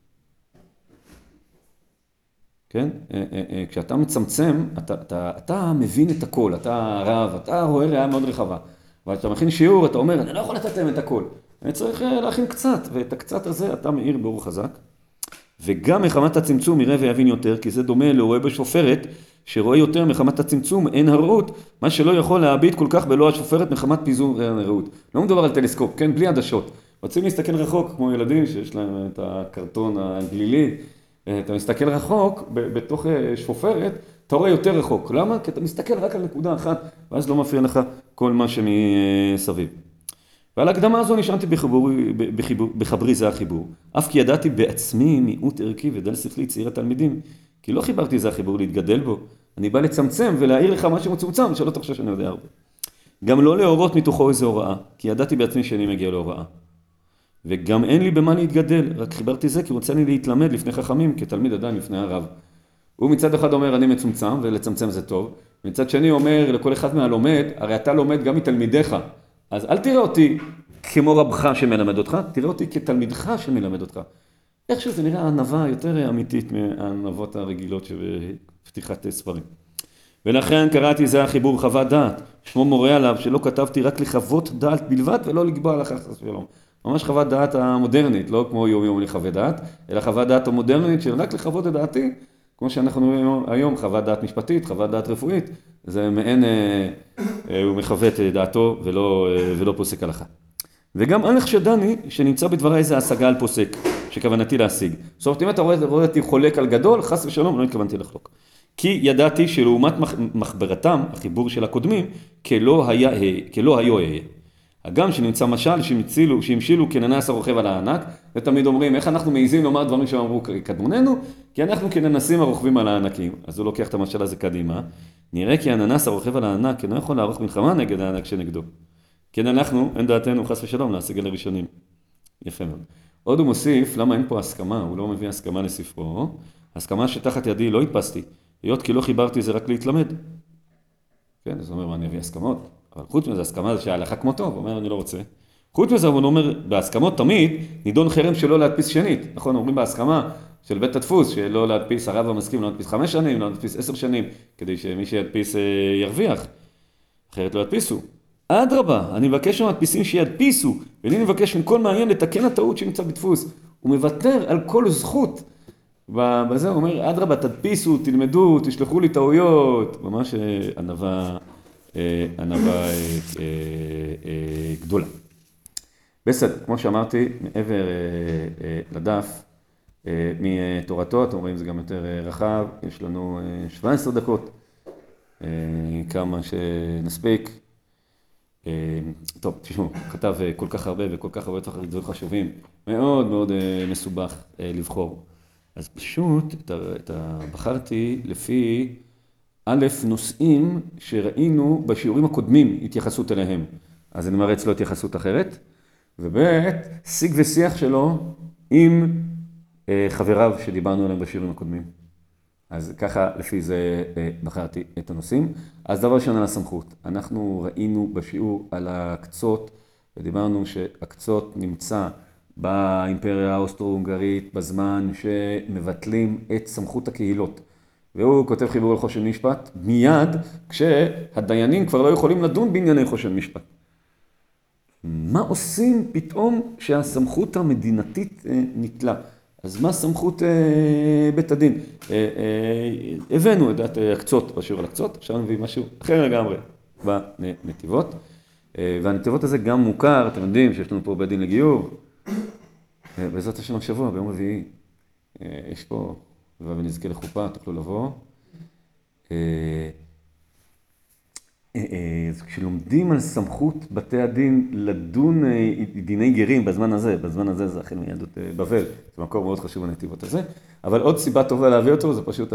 כן? כשאתה מצמצם, אתה מבין את הכל, אתה רב, אתה רואה ראייה מאוד רחבה. אבל כשאתה מכין שיעור, אתה אומר, אני לא יכול לתת להם את הכל. אני צריך להכין קצת, ואת הקצת הזה אתה מאיר באור חזק. וגם מחמת הצמצום יראה ויבין יותר, כי זה דומה לרואה בשופרת, שרואה יותר מחמת הצמצום, אין הראות, מה שלא יכול להביט כל כך בלא השופרת מחמת פיזור הראות. לא מדובר על טלסקופ, כן? בלי עדשות. רוצים להסתכל רחוק, כמו ילדים שיש להם את הקרטון הגלילי, אתה מסתכל רחוק, בתוך שופרת, אתה רואה יותר רחוק. למה? כי אתה מסתכל רק על נקודה אחת, ואז לא מפריע לך כל מה שמסביב. ועל ההקדמה הזו נשענתי בחברי זה החיבור. אף כי ידעתי בעצמי מיעוט ערכי ודל שכלי צעיר התלמידים, כי לא חיברתי זה החיבור להתגדל בו. אני בא לצמצם ולהעיר לך משהו מצומצם, שלא תחשוב שאני יודע הרבה. גם לא להורות מתוכו איזו הוראה, כי ידעתי בעצמי שאני מגיע להוראה. וגם אין לי במה להתגדל, רק חיברתי זה כי רוצה לי להתלמד לפני חכמים, כתלמיד עדיין לפני הרב. הוא מצד אחד אומר, אני מצומצם, ולצמצם זה טוב. מצד שני אומר לכל אחד מהלומד, הרי אתה לומד גם מתלמידיך. אז אל תראה אותי כמו רבך שמלמד אותך, תראה אותי כתלמידך שמלמד אותך. איך שזה נראה הענווה יותר אמיתית מהענבות הרגילות שבפתיחת ספרים. ולכן קראתי זה החיבור חוות דעת, שמו מורה עליו שלא כתבתי רק לחוות דעת בלבד ולא לקבוע לך חס ושלום. ממש חוות דעת המודרנית, לא כמו יום יום לחוות דעת, אלא חוות דעת המודרנית של רק לחוות את דעתי, כמו שאנחנו רואים היום, חוות דעת משפטית, חוות דעת רפואית, זה מעין, הוא מחוות דעתו ולא פוסק הלכה. וגם אל חשדני שנמצא בדבריי איזה השגה על פוסק, שכוונתי להשיג. זאת אומרת, אם אתה רואה אותי חולק על גדול, חס ושלום, לא התכוונתי לחלוק. כי ידעתי שלעומת מחברתם, החיבור של הקודמים, כלא היו היה. הגם שנמצא משל שהמשילו כננס הרוכב על הענק, ותמיד אומרים, איך אנחנו מעיזים לומר דברים שאמרו קדמוננו? כי אנחנו כננסים הרוכבים על הענקים. אז הוא לוקח את המשל הזה קדימה. נראה כי הננס הרוכב על הענק אינו יכול לערוך מלחמה נגד הענק שנגדו. כן אנחנו, אין דעתנו חס ושלום להשיג אל הראשונים. יפה מאוד. עוד הוא מוסיף, למה אין פה הסכמה? הוא לא מביא הסכמה לספרו. הסכמה שתחת ידי לא הדפסתי. היות כי לא חיברתי זה רק להתלמד. כן, זאת אומרת, אני אביא הסכמות. אבל חוץ מזה, הסכמה זה שההלכה כמותו, הוא אומר, אני לא רוצה. חוץ מזה, הוא אומר, בהסכמות תמיד נידון חרם שלא להדפיס שנית. נכון, אומרים בהסכמה של בית הדפוס, שלא להדפיס, הרב המסכים לא להדפיס 5 שנים, לא להדפיס 10 שנים, כדי שמי שידפיס ירוויח. אחרת לא ידפיסו. אדרבה, אני מבקש מהמדפיסים שידפיסו, ואני מבקש מכל מעיין לתקן הטעות שנמצא בדפוס. הוא מוותר על כל זכות. בזה הוא אומר, אדרבה, תדפיסו, תלמדו, תשלחו לי טעויות. ממש ענווה גדולה. בסדר, כמו שאמרתי, מעבר לדף מתורתו, אתם רואים זה גם יותר רחב, יש לנו 17 דקות, כמה שנספיק. טוב, תשמעו, כתב כל כך הרבה וכל כך הרבה דברים חשובים, מאוד מאוד מסובך לבחור. אז פשוט בחרתי לפי א' נושאים שראינו בשיעורים הקודמים התייחסות אליהם. אז אני מראה אצלו התייחסות אחרת. וב' שיג ושיח שלו עם חבריו שדיברנו עליהם בשיעורים הקודמים. אז ככה לפי זה בחרתי את הנושאים. אז דבר ראשון על הסמכות. אנחנו ראינו בשיעור על הקצות, ודיברנו שהקצות נמצא באימפריה האוסטרו-הונגרית בזמן שמבטלים את סמכות הקהילות. והוא כותב חיבור על חושן משפט מיד כשהדיינים כבר לא יכולים לדון בענייני חושן משפט. מה עושים פתאום שהסמכות המדינתית נתלה? אז מה סמכות בית הדין? הבאנו את הקצות בשיעור על הקצות, עכשיו נביא משהו אחר לגמרי בנתיבות. והנתיבות הזה גם מוכר, אתם יודעים שיש לנו פה בית דין לגיור. בעזרת השם השבוע, ביום רביעי, יש פה, ונזכה לחופה, תוכלו לבוא. אז כשלומדים על סמכות בתי הדין לדון דיני גרים בזמן הזה זה החל מיהדות בבל, זה מקור מאוד חשוב בנתיבות הזה, אבל עוד סיבה טובה להביא אותו זה פשוט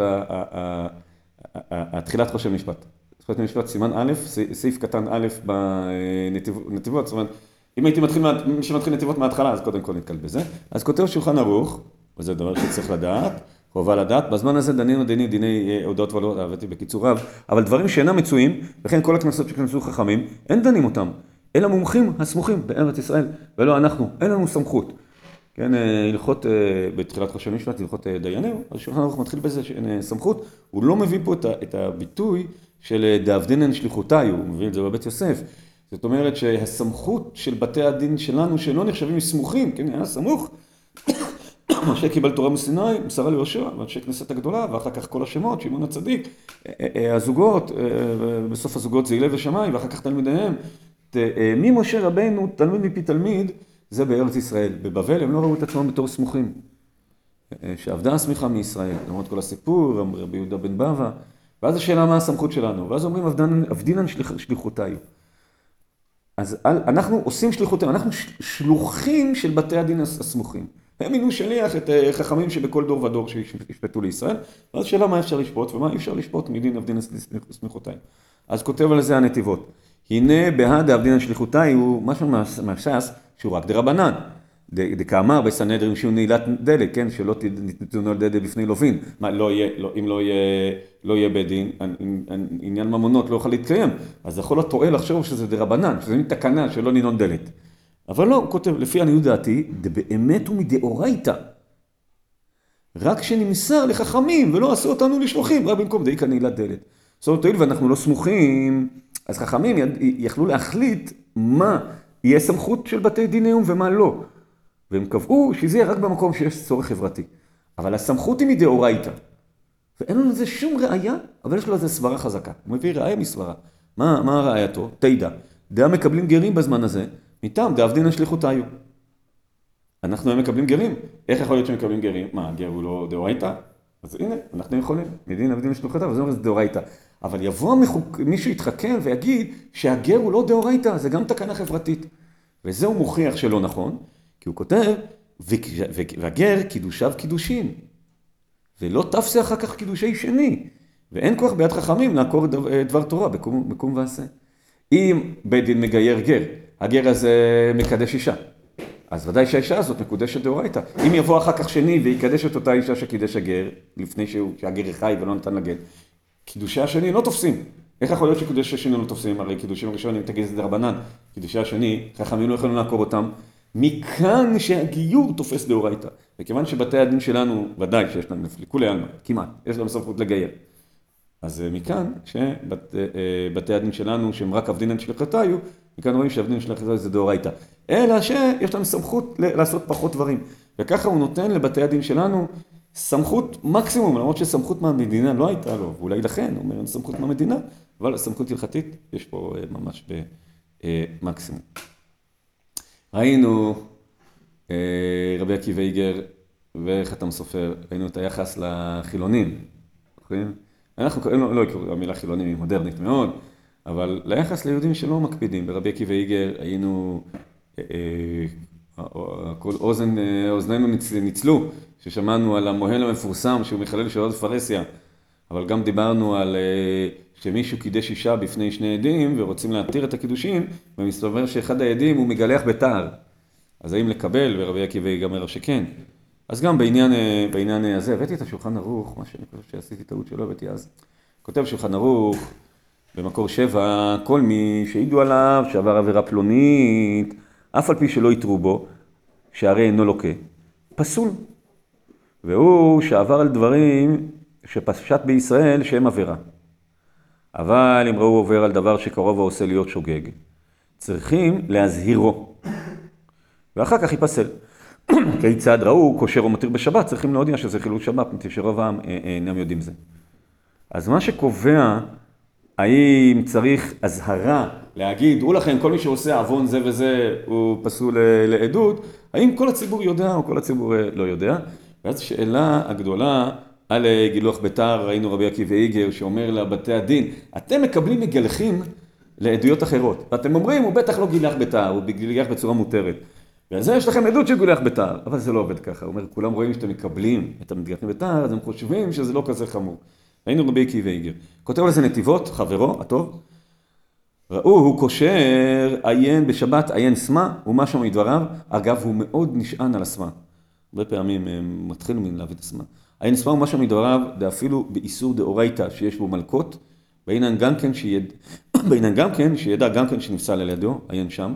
התחילת חושן משפט. חושן משפט סימן א', סעיף קטן א' בנתיבות, זאת אומרת, אם הייתי מתחיל, מי שמתחיל נתיבות מההתחלה, אז קודם כל נתקל בזה. אז כותב שולחן ערוך, וזה דבר שצריך לדעת, חובה לדעת, בזמן הזה דנינו דיני הודעות ולא, הבאתי בקיצור רב, אבל דברים שאינם מצויים, וכן כל הכנסות שכנסו חכמים, אין דנים אותם. אל המומחים הסמוכים בארץ ישראל, ולא אנחנו, אין לנו סמכות. כן, הלכות, בתחילת ראש המשפט, הלכות דיינים, אז שולחן ערוך מתחיל בזה שאין סמכות, הוא לא מביא פה את הביטוי של דאבדינן שליחותיי, הוא מביא את זה בבית יוסף. זאת אומרת שהסמכות של בתי הדין שלנו, שלא נחשבים סמוכים, כן, היה סמוך, משה קיבל תורה מסיני, מסרה ליהושע, ואנשי כנסת הגדולה, ואחר כך כל השמות, שמעון הצדיק, הזוגות, בסוף הזוגות זה הלל ושמאי, ואחר כך תלמידיהם. ממשה רבנו, תלמיד מפי תלמיד, זה בארץ ישראל. בבבל הם לא ראו את עצמם בתור סמוכים. שעבדה הסמיכה מישראל, למרות כל הסיפור, רבי יהודה בן בבא, ואז השאלה מה הסמכות שלנו, ואז אומרים עבדינן שליחותיי. אז אנחנו עושים שליחותיהם, אנחנו שלוחים של בתי הדין הסמוכים. הם מינו שליח את חכמים שבכל דור ודור שישפטו לישראל, ואז שאלה מה אפשר לשפוט ומה אי אפשר לשפוט מדין עבדינן שליחותיי. אז כותב על זה הנתיבות. הנה בהד עבדינן שליחותיי הוא משהו מהש"ס שהוא רק דרבנן. דקאמר בסנהדרין שהוא נעילת דלת, כן? שלא תתנו על דלת בפני לווין. מה, אם לא יהיה בית דין, עניין ממונות לא יוכל להתקיים. אז יכול הטועה לחשוב שזה דרבנן, שזה תקנה שלא נינון דלת. אבל לא, הוא כותב, לפי עניות דעתי, באמת הוא מדאורייתא. רק שנמסר לחכמים ולא עשו אותנו לשלוחים, רק במקום דאיקה נעילת דלת. זאת אומרת, ואנחנו לא סמוכים, אז חכמים יכלו להחליט מה יהיה סמכות של בתי דיניהם ומה לא. והם קבעו שזה יהיה רק במקום שיש צורך חברתי. אבל הסמכות היא מדאורייתא. ואין לנו לזה שום ראייה, אבל יש לו לזה סברה חזקה. הוא מביא ראייה מסברה. מה ראייתו? תדע. דעה מקבלים גרים בזמן הזה, מטעם דאבדינן שליחותיי. אנחנו הם מקבלים גרים. איך יכול להיות שמקבלים גרים? מה, הגר הוא לא דאורייתא? אז הנה, אנחנו יכולים. מדין דאבדינן שליחותיי, וזה אומר שזה דאורייתא. אבל יבוא מישהו יתחכם ויגיד שהגר הוא לא דאורייתא, זה גם תקנה חברתית. וזה הוא מוכיח שלא נכון, כי הוא כותב, והגר קידושיו קידושין, ולא תפסה אחר כך קידושי שני, ואין כוח ביד חכמים לעקור דבר תורה בקום ועשה. אם בית דין מגייר גר, הגר הזה מקדש אישה, אז ודאי שהאישה הזאת מקודשת דאורייתא. אם יבוא אחר כך שני ויקדש את אותה אישה שקידש הגר, לפני שהגר חי ולא נתן לגט, קידושי השני לא תופסים. איך יכול להיות שקידושי השני לא תופסים? הרי קידושים הראשונים תגיד זה דרבנן, קידושי השני, חכמים לא יכולים לעקור אותם. מכאן שהגיור תופס דאורייתא. וכיוון שבתי הדין שלנו, ודאי שיש להם לכולי עלמא, כמעט, יש להם סמכות לגייר. אז מכאן שבתי הדין שלנו, שהם רק עבדינן שליחותיי, מכאן רואים שעבדינן שליחותיי זה דאורייתא. אלא שיש להם סמכות לעשות פחות דברים. וככה הוא נותן לבתי הדין שלנו סמכות מקסימום, למרות שסמכות מהמדינה לא הייתה לו, ואולי לכן, הוא אומר, אין סמכות מהמדינה, אבל הסמכות הלכתית יש פה ממש במקסימום. ראינו רבי עקיבא איגר וחתם סופר, ראינו את היחס לחילונים, אנחנו לא יקראו, המילה חילונים היא מודרנית מאוד, אבל ליחס ליהודים שלא מקפידים, ברבי עקיבא איגר היינו, אוזנינו ניצלו, ששמענו על המוהל המפורסם שהוא מחלל שאלות פרהסיה, אבל גם דיברנו על שמישהו קידש אישה בפני שני עדים ורוצים להתיר את הקידושים, ומסתבר שאחד העדים הוא מגלח בתער. אז האם לקבל, ורבי עקיבא יגמר שכן. אז גם בעניין הזה, הבאתי את השולחן ערוך, מה שאני חושב שעשיתי טעות שלא הבאתי אז. כותב שולחן ערוך, במקור 7, כל מי שהעידו עליו שעבר עבירה פלונית, אף על פי שלא יתרו בו, שהרי אינו לוקה, פסול. והוא שעבר על דברים שפשט בישראל שהם עבירה. אבל אם ראו עובר על דבר שקרוב ועושה להיות שוגג, צריכים להזהירו. ואחר כך ייפסל. כיצד ראו כושר או מתיר בשבת, צריכים להודיע שזה חילול שבת, מפני שרוב העם אינם יודעים זה. אז מה שקובע, האם צריך הזהרה להגיד, דעו לכם, כל מי שעושה עוון זה וזה, הוא פסול לעדות, האם כל הציבור יודע או כל הציבור לא יודע? ואז שאלה הגדולה, על גילוח בתער, ראינו רבי עקיבא איגר שאומר לבתי הדין, אתם מקבלים מגלחים לעדויות אחרות. ואתם אומרים, הוא בטח לא גילח בתער, הוא גילח בצורה מותרת. ועל זה יש לכם עדות של גילח בתער, אבל זה לא עובד ככה. הוא אומר, כולם רואים שאתם מקבלים את המגלחים בתער, אז הם חושבים שזה לא כזה חמור. ראינו רבי עקיבא איגר. כותב לזה נתיבות, חברו, הטוב. ראו, הוא קושר, עיין בשבת, עיין סמה, ומה שם מדבריו. אגב, הוא מאוד נשען על הסמה. הרבה פעמים הם מתחילים להביא את הסמה. עיין סמה ומה שם מדבריו, ואפילו באיסור דאורייתא שיש בו מלכות, בעינן גם כן בעניין גם כן, שידע גם כן שנפסל על ידו, עיין שם,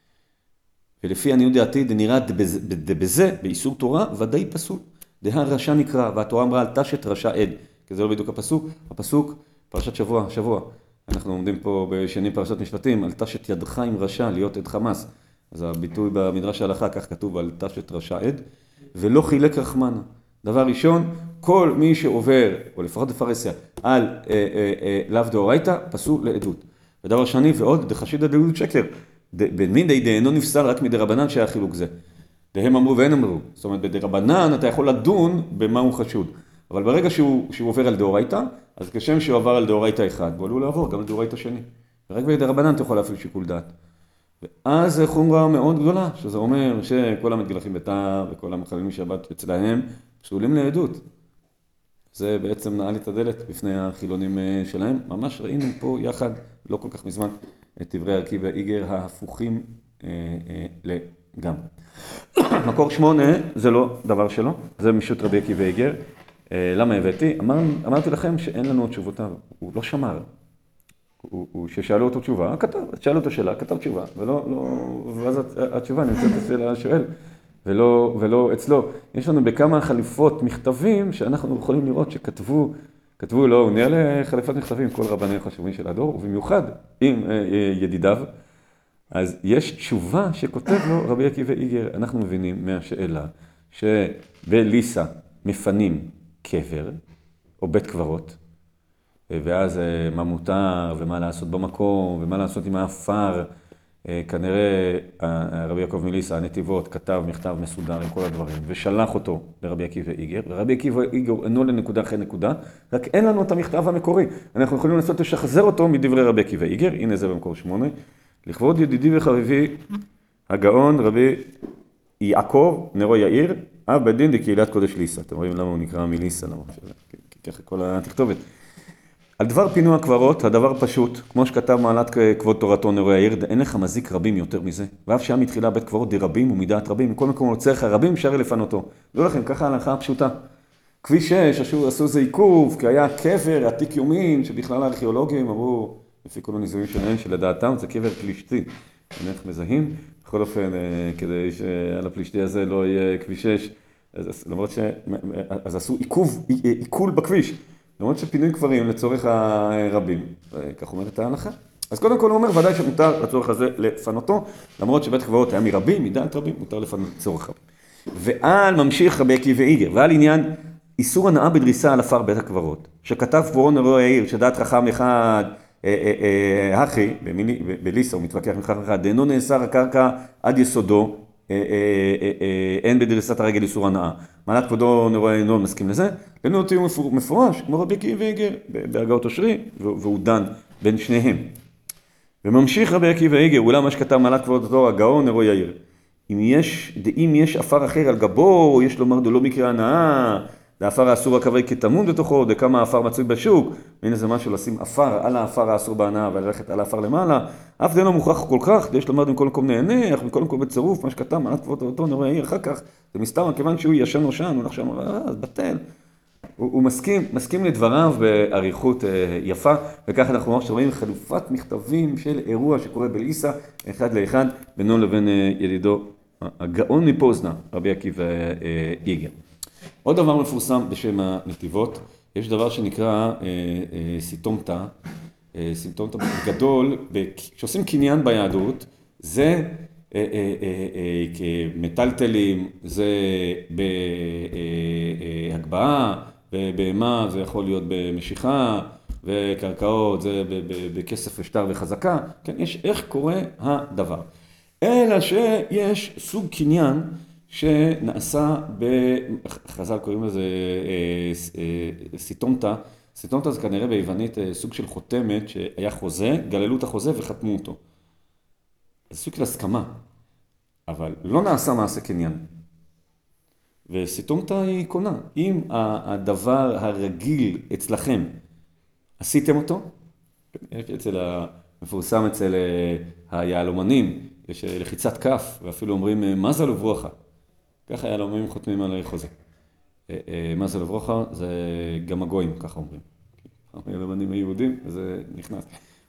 ולפי עניות דעתי, דנראה דבזה, באיסור תורה, ודאי פסול. דה רשע נקרא, והתורה אמרה, אל תשת רשע עד, כי זה לא בדיוק הפסוק, פרשת שבוע. אנחנו עומדים פה בשני פרשת משפטים, אל תשת ידך עם רשע, להיות עד חמאס. אז הביטוי במדרש ההלכה, כך כתוב, אל תשת רשע עד, ולא חילק רחמנה. דבר ראשון, כל מי שעובר, או לפחות בפרהסיה, על לאו דאורייתא, פסול לעדות. ודבר שני, ועוד, דחשידא דעדות שקר. במידי דאינו נפסל רק מדרבנן שהיה חילוק זה. דהם אמרו ואין אמרו. זאת אומרת, בדרבנן אתה יכול לדון במה הוא חשוד. אבל ברגע שהוא עובר על דאורייתא, אז כשם שהוא עבר על דאורייתא אחד, הוא עלול לעבור גם על דאורייתא שני. ורק בדרבנן אתה יכול להפעיל שיקול דעת. ואז זה חומרה מאוד גדולה, שזה אומר שכל המתגלחים בתא וכל המחללים משבת אצלהם פסולים לעדות. זה בעצם נעל את הדלת בפני החילונים שלהם. ממש ראינו פה יחד, לא כל כך מזמן, את דברי עקיבא איגר ההפוכים לגמרי. מקור 8 זה לא דבר שלו, זה משו"ת רבי עקיבא איגר. למה הבאתי? אמרתי לכם שאין לנו תשובותיו, הוא לא שמר. ששאלו אותו תשובה, שאלו אותו שאלה, כתב תשובה, ואז התשובה נמצאת אצל השואל, ולא אצלו. יש לנו בכמה חליפות מכתבים שאנחנו יכולים לראות שכתבו לו, הוא נהיה לחליפת מכתבים, כל רבני החשובים של הדור, ובמיוחד עם ידידיו. אז יש תשובה שכותב לו רבי עקיבא איגר, אנחנו מבינים מהשאלה, שבליסה מפנים קבר, או בית קברות, ואז מה מותר, ומה לעשות במקום, ומה לעשות עם האפר. כנראה רבי יעקב מליסה, הנתיבות, כתב מכתב מסודר עם כל הדברים, ושלח אותו לרבי עקיבא איגר, ורבי עקיבא איגר ענו לנקודה אחרי נקודה, רק אין לנו את המכתב המקורי. אנחנו יכולים לנסות לשחזר אותו מדברי רבי עקיבא איגר, הנה זה במקור 8, לכבוד ידידי וחביבי, הגאון רבי יעקב נרו יאיר, אב בית דין דקהילת קודש ליסה. אתם רואים למה הוא נקרא מליסה, למה? ככה כל התכתובת. על דבר פינוי הקברות, הדבר פשוט, כמו שכתב מעלת כבוד תורתו נרו יאיר, אין לך מזיק רבים יותר מזה. ואף שם מתחילה בית קברות דרבים ומדעת רבים, מכל מקום צריך הרבים אפשר לפנותו. לא לכם, ככה ההלכה הפשוטה. כביש 6, עשו זה עיכוב, כי היה קבר עתיק יומין, שבכלל הארכיאולוגים אמרו, לפי כל הניזויים שלהם, שלדעתם זה קבר פלישתי. אנחנו מזהים, בכל אופן, כדי שעל הפלישתי הזה לא יהיה כביש 6, למרות אז עשו עיכול בכביש. למרות שפינוי קברים לצורך הרבים, כך אומרת ההלכה. אז קודם כל הוא אומר, ודאי שמותר לצורך הזה לפנותו, למרות שבית קברות היה מרבים, מדעת רבים, מותר לפנות לצורך רבים. ועל ממשיך רבי עקיבא איגר, ועל עניין איסור הנאה בדריסה על עפר בית הקברות, שכתב פורון נרו יאיר, שדעת חכם אחד, הכי, בליסה הוא מתווכח עם חכם אחד, דאינו נאסר הקרקע עד יסודו, אין בדריסת הרגל איסור הנאה. מעלת כבודו נרו אינו מסכים לזה, לנו תיאור מפורש, כמו רבי עקיבא איגר, בהגאות אושרי, והוא דן בין שניהם. וממשיך רבי עקיבא איגר, אולם מה שכתב מעלת כבודו הגאון נרו יאיר. אם יש עפר אחר על גבו, יש לומר דלא מקרה הנאה, לעפר האסור הכברי כתמון בתוכו, דכמה העפר מצוי בשוק, והנה זה משהו לשים עפר על העפר האסור בהנאה, וללכת על העפר למעלה, אף זה לא מוכרח כל כך, יש לומר מכל מקום נהנה, אך מכל מקום בצירוף, מה שכתב מעלת כבודו אותו נרו יאיר אחר כך, זה מסתר, כיוון שהוא ישן או שן, הוא נחשב, אז בטל. הוא מסכים לדבריו בעריכות יפה, וככה אנחנו ממש רואים חלופת מכתבים של אירוע שקורה בליסה, אחד לאחד, בינו לבין ידידו הגאון מפוזנה, רבי עקיבא איגר. עוד דבר מפורסם בשם הנתיבות, יש דבר שנקרא סיטומטה, סיטומטה גדול, כשעושים קניין ביהדות, זה כמטלטלים, זה בהגבהה, בבהמה, זה יכול להיות במשיכה, וקרקעות, זה בכסף ושטר וחזקה, כן, איך קורה הדבר. אלא שיש סוג קניין שנעשה, חז"ל קוראים לזה סיטומטה, סיטומטה זה כנראה ביוונית סוג של חותמת שהיה חוזה, גללו את החוזה וחתמו אותו. זה סוג של הסכמה, אבל לא נעשה מעשה קניין. וסיטומטה היא קונה. אם הדבר הרגיל אצלכם, עשיתם אותו, מפורסם אצל היהלומנים, יש לחיצת כף, ואפילו אומרים מזל וברכה. ככה היהלומנים חותמים על חוזה. מזל וברכה זה גם הגויים, ככה אומרים. היהלומנים היהודים, וזה נכנס.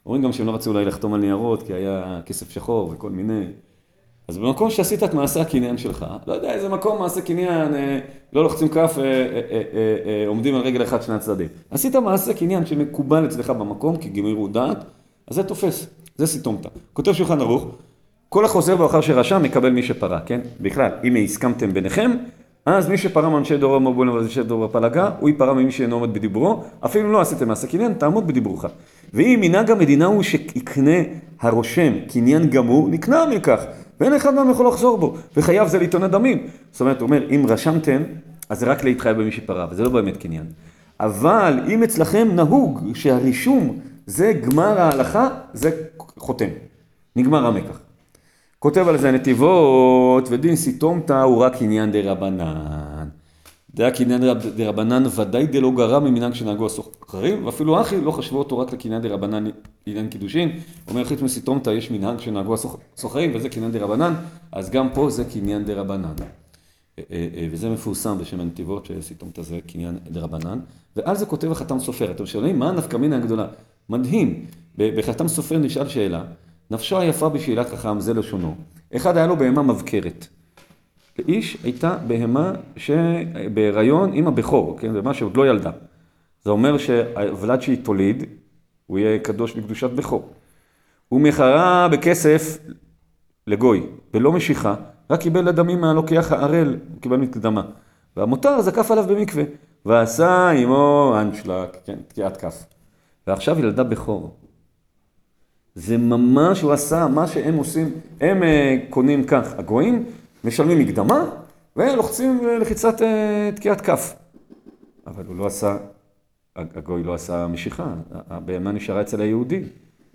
אומרים גם שהם לא רצו אולי לחתום על ניירות, כי היה כסף שחור וכל מיני. אז במקום שעשית את מעשה הקניין שלך, לא יודע איזה מקום מעשה קניין, לא לוחצים כף, עומדים על רגל אחד שני הצדדים. עשית מעשה קניין שמקובל אצלך במקום, כי גמירות דעת, אז זה תופס, זה סיתומת. כותב שולחן ערוך, כל החוזר באחר שרשם מקבל מי שפרה, כן? בכלל, אם הסכמתם ביניכם, אז מי שפרה מאנשי דורו מבולם ואנשי דורו פלגה, הוא ייפרה ממי שאינו עומד בדיבורו, אפילו לא עשיתם מעשה קניין, תעמוד בדיבורך. ואם מנהג המדינה הוא שיקנה הרושם קניין גמור, נקנה מכך, ואין אחד מהם יכול לחזור בו, וחייב זה ליטון הדמים. זאת אומרת, הוא אומר, אם רשמתם, אז זה רק להתחייב במי שפרה, וזה לא באמת קניין. אבל אם אצלכם נהוג שהרישום זה גמר ההלכה, זה חותם. נגמר המקח. כותב על זה נתיבות, ודין סיתומתא הוא רק עניין דרבנן. זה הקניין דרבנן ודאי דלא גרע ממנהג שנהגו הסוחרים, ואפילו אחי לא חשבו אותו רק לקניין דרבנן עניין קידושין. אומר חוץ מסיתומתא יש מנהג שנהגו הסוחרים, וזה קניין דרבנן, אז גם פה זה קניין דרבנן. וזה מפורסם בשם הנתיבות שסיתומתא זה קניין דרבנן. ועל זה כותב החתם סופר. אתם שואלים מה הנפקא מינה הגדולה? מדהים. בחתם סופר נשאל שאלה. נפשו היפה בשאלת חכם, זה לשונו. אחד היה לו בהמה מבקרת. לאיש הייתה בהמה שבהיריון עם הבכור, כן? בהמה שעוד לא ילדה. זה אומר שהוולד שהיא תוליד, הוא יהיה קדוש בקדושת בכור. הוא מכרה בכסף לגוי, בלא משיכה, רק קיבל לדמים מהלוקח הערל, הוא קיבל מקדמה. והמותר זקף עליו במקווה, ועשה עמו אנשלק, כן, תקיעת כף. ועכשיו ילדה בכור. זה ממש הוא עשה, מה שהם עושים, הם קונים כך, הגויים משלמים מקדמה, ולוחצים לחיצת תקיעת כף. אבל הוא לא עשה, הגוי לא עשה משיכה, הבהמה נשארה אצל היהודי.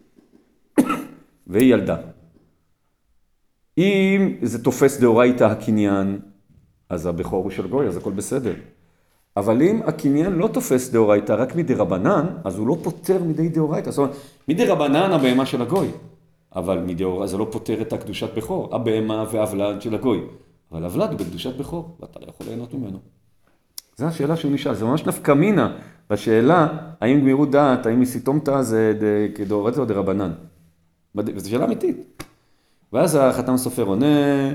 והיא ילדה. אם זה תופס דאורייתא הקניין, אז הבכור הוא של גוי, אז הכל בסדר. אבל אם הקניין לא תופס דאורייתא רק מדרבנן, אז הוא לא פותר מדי דאורייתא. זאת אומרת, מדרבנן הבהמה של הגוי, אבל מדאורייתא זה לא פותר את הקדושת בכור, הבהמה והוולד של הגוי. אבל הוולד הוא בקדושת בכור, ואתה לא יכול ליהנות ממנו. זו השאלה שהוא נשאל, זה ממש נפקא מינה בשאלה, האם גמירות דעת, האם סיתומתא זה כדאורייתא או דרבנן. וזו שאלה אמיתית. ואז החתם סופר עונה,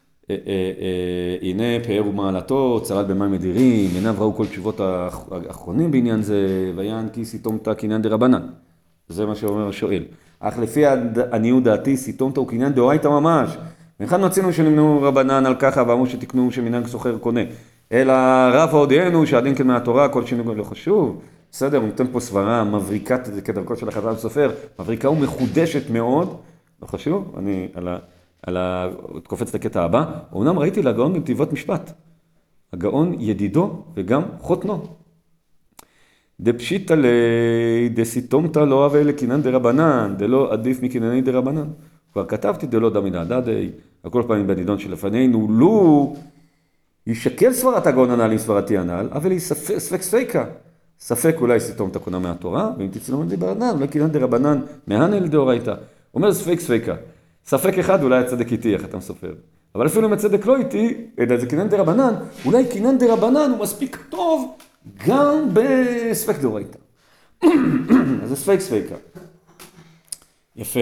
הנה פאר ומעלתו, צרד במים מדירים, עיניו ראו כל תשובות האחרונים בעניין זה, ויען כי סיתומתא קניין דרבנן. זה מה שאומר השואל. אך לפי עניות דעתי, סיתומתא הוא קניין דאורייתא ממש. ואחד מצינו שנמנו רבנן על ככה, ואמרו שתקנו שמנהג סוחר קונה. אלא רב ההודיענו שהדין כן מהתורה, כל שינוי לא חשוב. בסדר, הוא נותן פה סברה, מבריקת כדרכו של החתם סופר, מבריקה ומחודשת מאוד. לא חשוב, אני קופץ את הקטע הבא. אומנם ראיתי לגאון בנתיבות משפט. הגאון ידידו וגם חותנו. דפשיטא ליה דסיתומתא לא הווה לקינן דרבנן, דלא עדיף מקינני דרבנן. כבר כתבתי דלא דמינא דדי, הכל פעמים בנידון שלפנינו, לו ישקל סברת הגאון הנ"ל עם סברתי הנ"ל, אבל היא ספק ספיקה. ספק אולי סיתומתא קונה מהתורה, ואם תצלום את דרבנן, אולי קינן דרבנן מהנ"ל דאורייתא. אומר ספק ספיקה. ספק אחד אולי הצדק איתי, איך אתה מסופר. אבל אפילו אם הצדק לא איתי, זה קינן דרבנן, אולי קינן דרבנן הוא מספיק טוב גם בספק דאורייתא. אז זה ספק ספיקה. יפה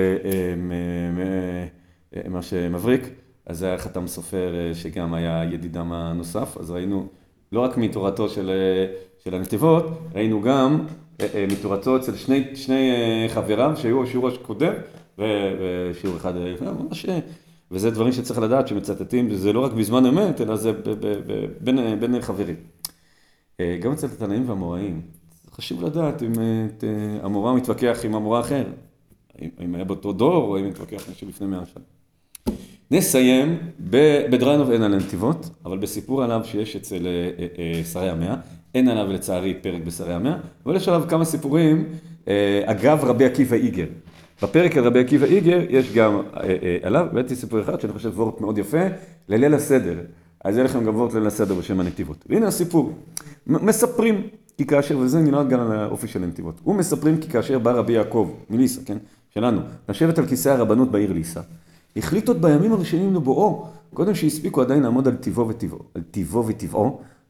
מה שמבריק, אז זה היה חתם סופר שגם היה ידידם הנוסף, אז ראינו לא רק מתורתו של הנתיבות, ראינו גם מתורתו אצל שני חבריו שהיו השיעור הקודם, ושיעור אחד, וזה דברים שצריך לדעת שמצטטים, זה לא רק בזמן אמת, אלא זה בין חברים. גם אצל התנאים והמוראים, חשוב לדעת אם המורה מתווכח עם המורה אחר, אם היה באותו דור או אם מתווכח משהו לפני 100 שנה. נסיים בדריינוב אין על הנתיבות, אבל בסיפור עליו שיש אצל שרי המאה, אין עליו לצערי פרק בשרי המאה, אבל יש עליו כמה סיפורים אגב רבי עקיבא איגר. בפרק על רבי עקיבא איגר יש גם עליו, בעצם סיפור אחד שאני חושב וורט מאוד יפה, לליל הסדר. אז יהיה לכם גם וורט ליל הסדר בשם הנתיבות. והנה הסיפור, מספרים כי כאשר, וזה נראה גם על האופי של הנתיבות, הוא מספרים כי כאשר בא רבי יעקב מליסה, כן, שלנו, לשבת על כיסא הרבנות בעיר ליסה, החליט עוד בימים הראשונים לבואו, קודם שהספיקו עדיין לעמוד על טיבו וטבעו,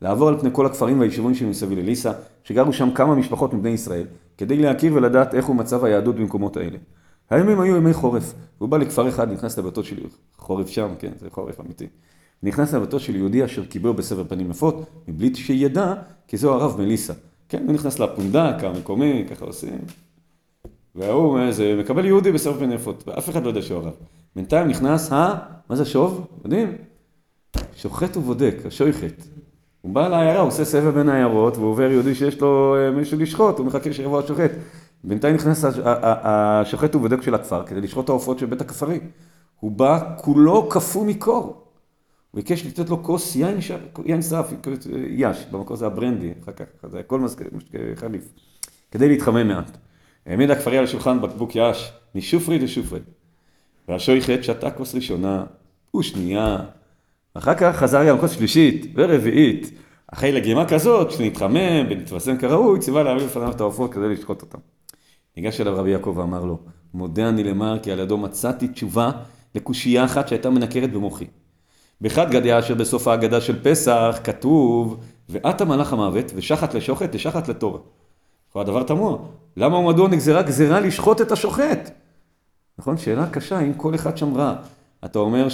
לעבור על פני כל הכפרים והיישובים שמסביב אליסה, שגרו שם כמה משפחות מבני ישראל, כדי להכיר ולדעת איך הוא מצב היהדות במקומות האלה. הימים היו ימי חורף, הוא בא לכפר אחד, נכנס לביתו של חורף שם, כן, זה חורף אמיתי. נכנס לביתו של יהודי אשר קיבל בסבר פנים יפות, מבלי שידע, כי זהו הרב מליסה. כן, הוא נכנס לפונדק, המקומי, ככה עושים. והוא מקבל יהודי בסבר פנים יפות, ואף אחד לא יודע שהוא הרב. בינתיים נכנס, מה זה שוב? יודעים? שוחט ובודק, השויחת. הוא בא לעיירה, הוא עושה סבב בין העיירות, והוא עובר יהודי שיש לו מישהו לשחוט, הוא מחכה שיבוא השוחט. בינתיים נכנס השוחט ובודק של הכפר, כדי לשחוט את העופות של בית הכפרי. הוא בא כולו קפוא מקור. הוא ביקש לתת לו כוס יין סרף, יש, במקור זה הברנדי, אחר כך, זה הכל חליף, כדי להתחמם מעט. העמיד הכפרי על השולחן בקבוק יש, משופרי לשופרי. והשויחת שתה כוס ראשונה, ושנייה, אחר כך חזר ים כוס שלישית ורביעית. אחרי לגימה כזאת, שנתחמם ונתפסם כראוי, ציווה להביא לפניו את העופות כדי לשחוט אותם. ניגש אליו רבי יעקב ואמר לו, מודה אני למר כי על ידו מצאתי תשובה לקושייה אחת שהייתה מנקרת במוחי. באחד גדיה אשר בסוף ההגדה של פסח כתוב, ואת המלאך המוות ושחט לשוחט תשחט לתורה. הדבר תמוה, למה ומדוע נגזרה גזרה לשחוט את השוחט? נכון? שאלה קשה, אם כל אחד שם רע. אתה אומר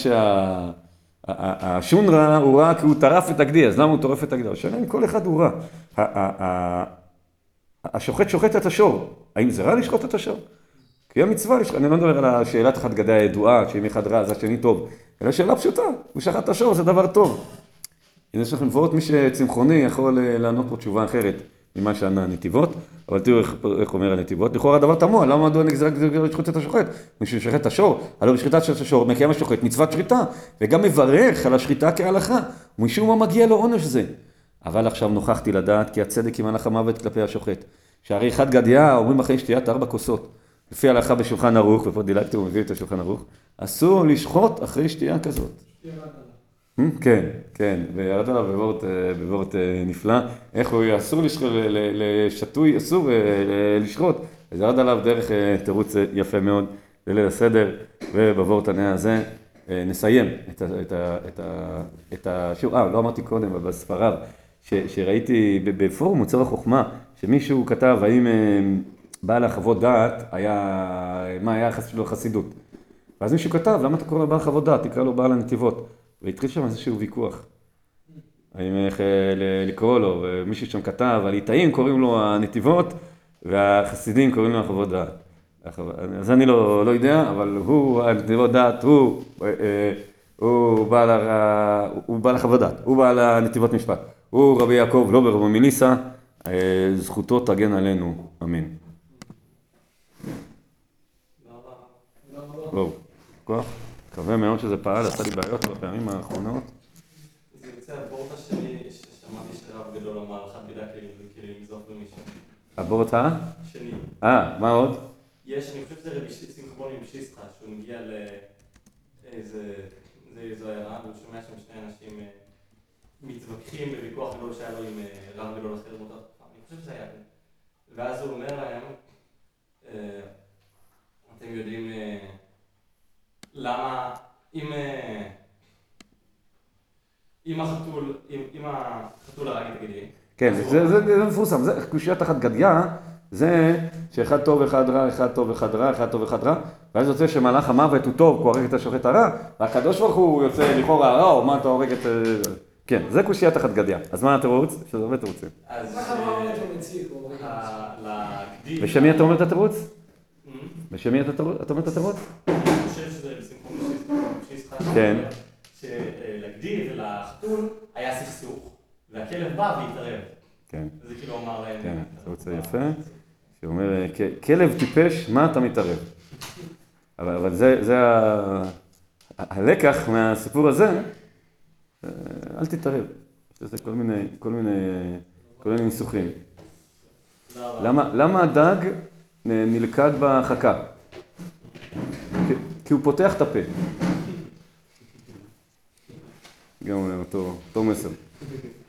השונרה הוא רע כי הוא טרף את הגדי, אז למה הוא טורף את הגדי? השאלה אם כל אחד הוא רע. השוחט שוחט את השור, האם זה רע לשחוט את השור? כי המצווה לשחוט, אני לא מדבר על השאלת אחת גדי הידועה, שאם אחד רע אז השני טוב, אלא שאלה פשוטה, הוא שחט את השור, זה דבר טוב. אם יש לכם מבואות, מי שצמחוני יכול לענות פה תשובה אחרת ממה שענה הנתיבות, אבל תראו איך אומר הנתיבות, לכאורה דבר תמוה, למה מדוע נגזרה לשחוט את השוחט? מישהו שוחט את השור, הלוא בשחיטת של השור מקיים השוחט מצוות שחיטה, וגם מברך על השחיטה כהלכה, ומשום מה מגיע לו עונש זה. אבל עכשיו נוכחתי לדעת כי הצדק עם מלאך המוות כלפי השוחט. שהרי אחד גדיה אומרים אחרי שתיית 4 כוסות, לפי הלכה בשולחן ערוך, ופה דילגתי ומביא את השולחן ערוך, אסור לשחוט אחרי שתייה כזאת. כן, כן, וירד עליו בבורט נפלא, איך הוא אסור לשתוי, אסור לשחוט, אז ירד עליו דרך תירוץ יפה מאוד בליל הסדר, ובבורט הנאה הזה נסיים את השיעור, לא אמרתי קודם, אבל בספריו, שראיתי בפורום מוצר החוכמה, שמישהו כתב האם בעל החוות דעת מה היה היחס שלו לחסידות. ואז מישהו כתב, למה אתה קורא לו בעל חוות דעת? תקרא לו בעל הנתיבות. והתחיל שם איזשהו ויכוח. האם איך לקרוא לו, ומישהו שם כתב, הליטאים קוראים לו הנתיבות, והחסידים קוראים לו החוות דעת. אז אני לא יודע, אבל הוא, הנתיבות דעת, הוא בעל החוות דעת, הוא בעל הנתיבות משפט. הוא רבי יעקב, לא ברבו מליסה, זכותו תגן עלינו, אמן. לא, כוח. מקווה מאוד שזה פעל, עשה לי בעיות בפעמים האחרונות. זה יוצא הבורטה שלי, ששמעתי שרב גדול אמר, אחת בידה כאילו למזוף במישהו. הבורטה? שני. מה עוד? יש, אני חושב שזה רבי שמחון עם שיסחה, שהוא מגיע לאיזו עיירה, והוא שומע שם שני אנשים מתווכחים בוויכוח גדול שהיה לו עם רב גדול אחר מאותה תקופה. אני חושב שזה היה כן. ואז הוא אומר להם, אתם יודעים למה אם החתול הרג את הגדי. כן, זה מפורסם, זה קושיית אחת גדיה, זה שאחד טוב אחד רע, אחד טוב אחד רע, אחד טוב אחד רע, ואז יוצא שמלאך המוות הוא טוב, הוא הורג את השוחט הרע, והקדוש ברוך הוא יוצא לכאורה הרע, או מה אתה הורג את... כן, זה קושיית אחת גדיה. אז מה התירוץ? יש לזה הרבה תירוצים. בשמי אתה אומר את התירוץ? בשמי אתה אומר את התירוץ? אני חושב שזה בשמחון שיסחה, שלגדי ולחתול היה סכסוך, והכלב בא והתערב. כן. זה כאילו אמר להם... כן, תירוץ יפה, שאומר, כלב טיפש, מה אתה מתערב? אבל זה הלקח מהסיפור הזה, אל תתערב. יש לזה כל מיני ניסוחים. למה הדג נלכד בחכה? כי הוא פותח את הפה. גם אותו מסר.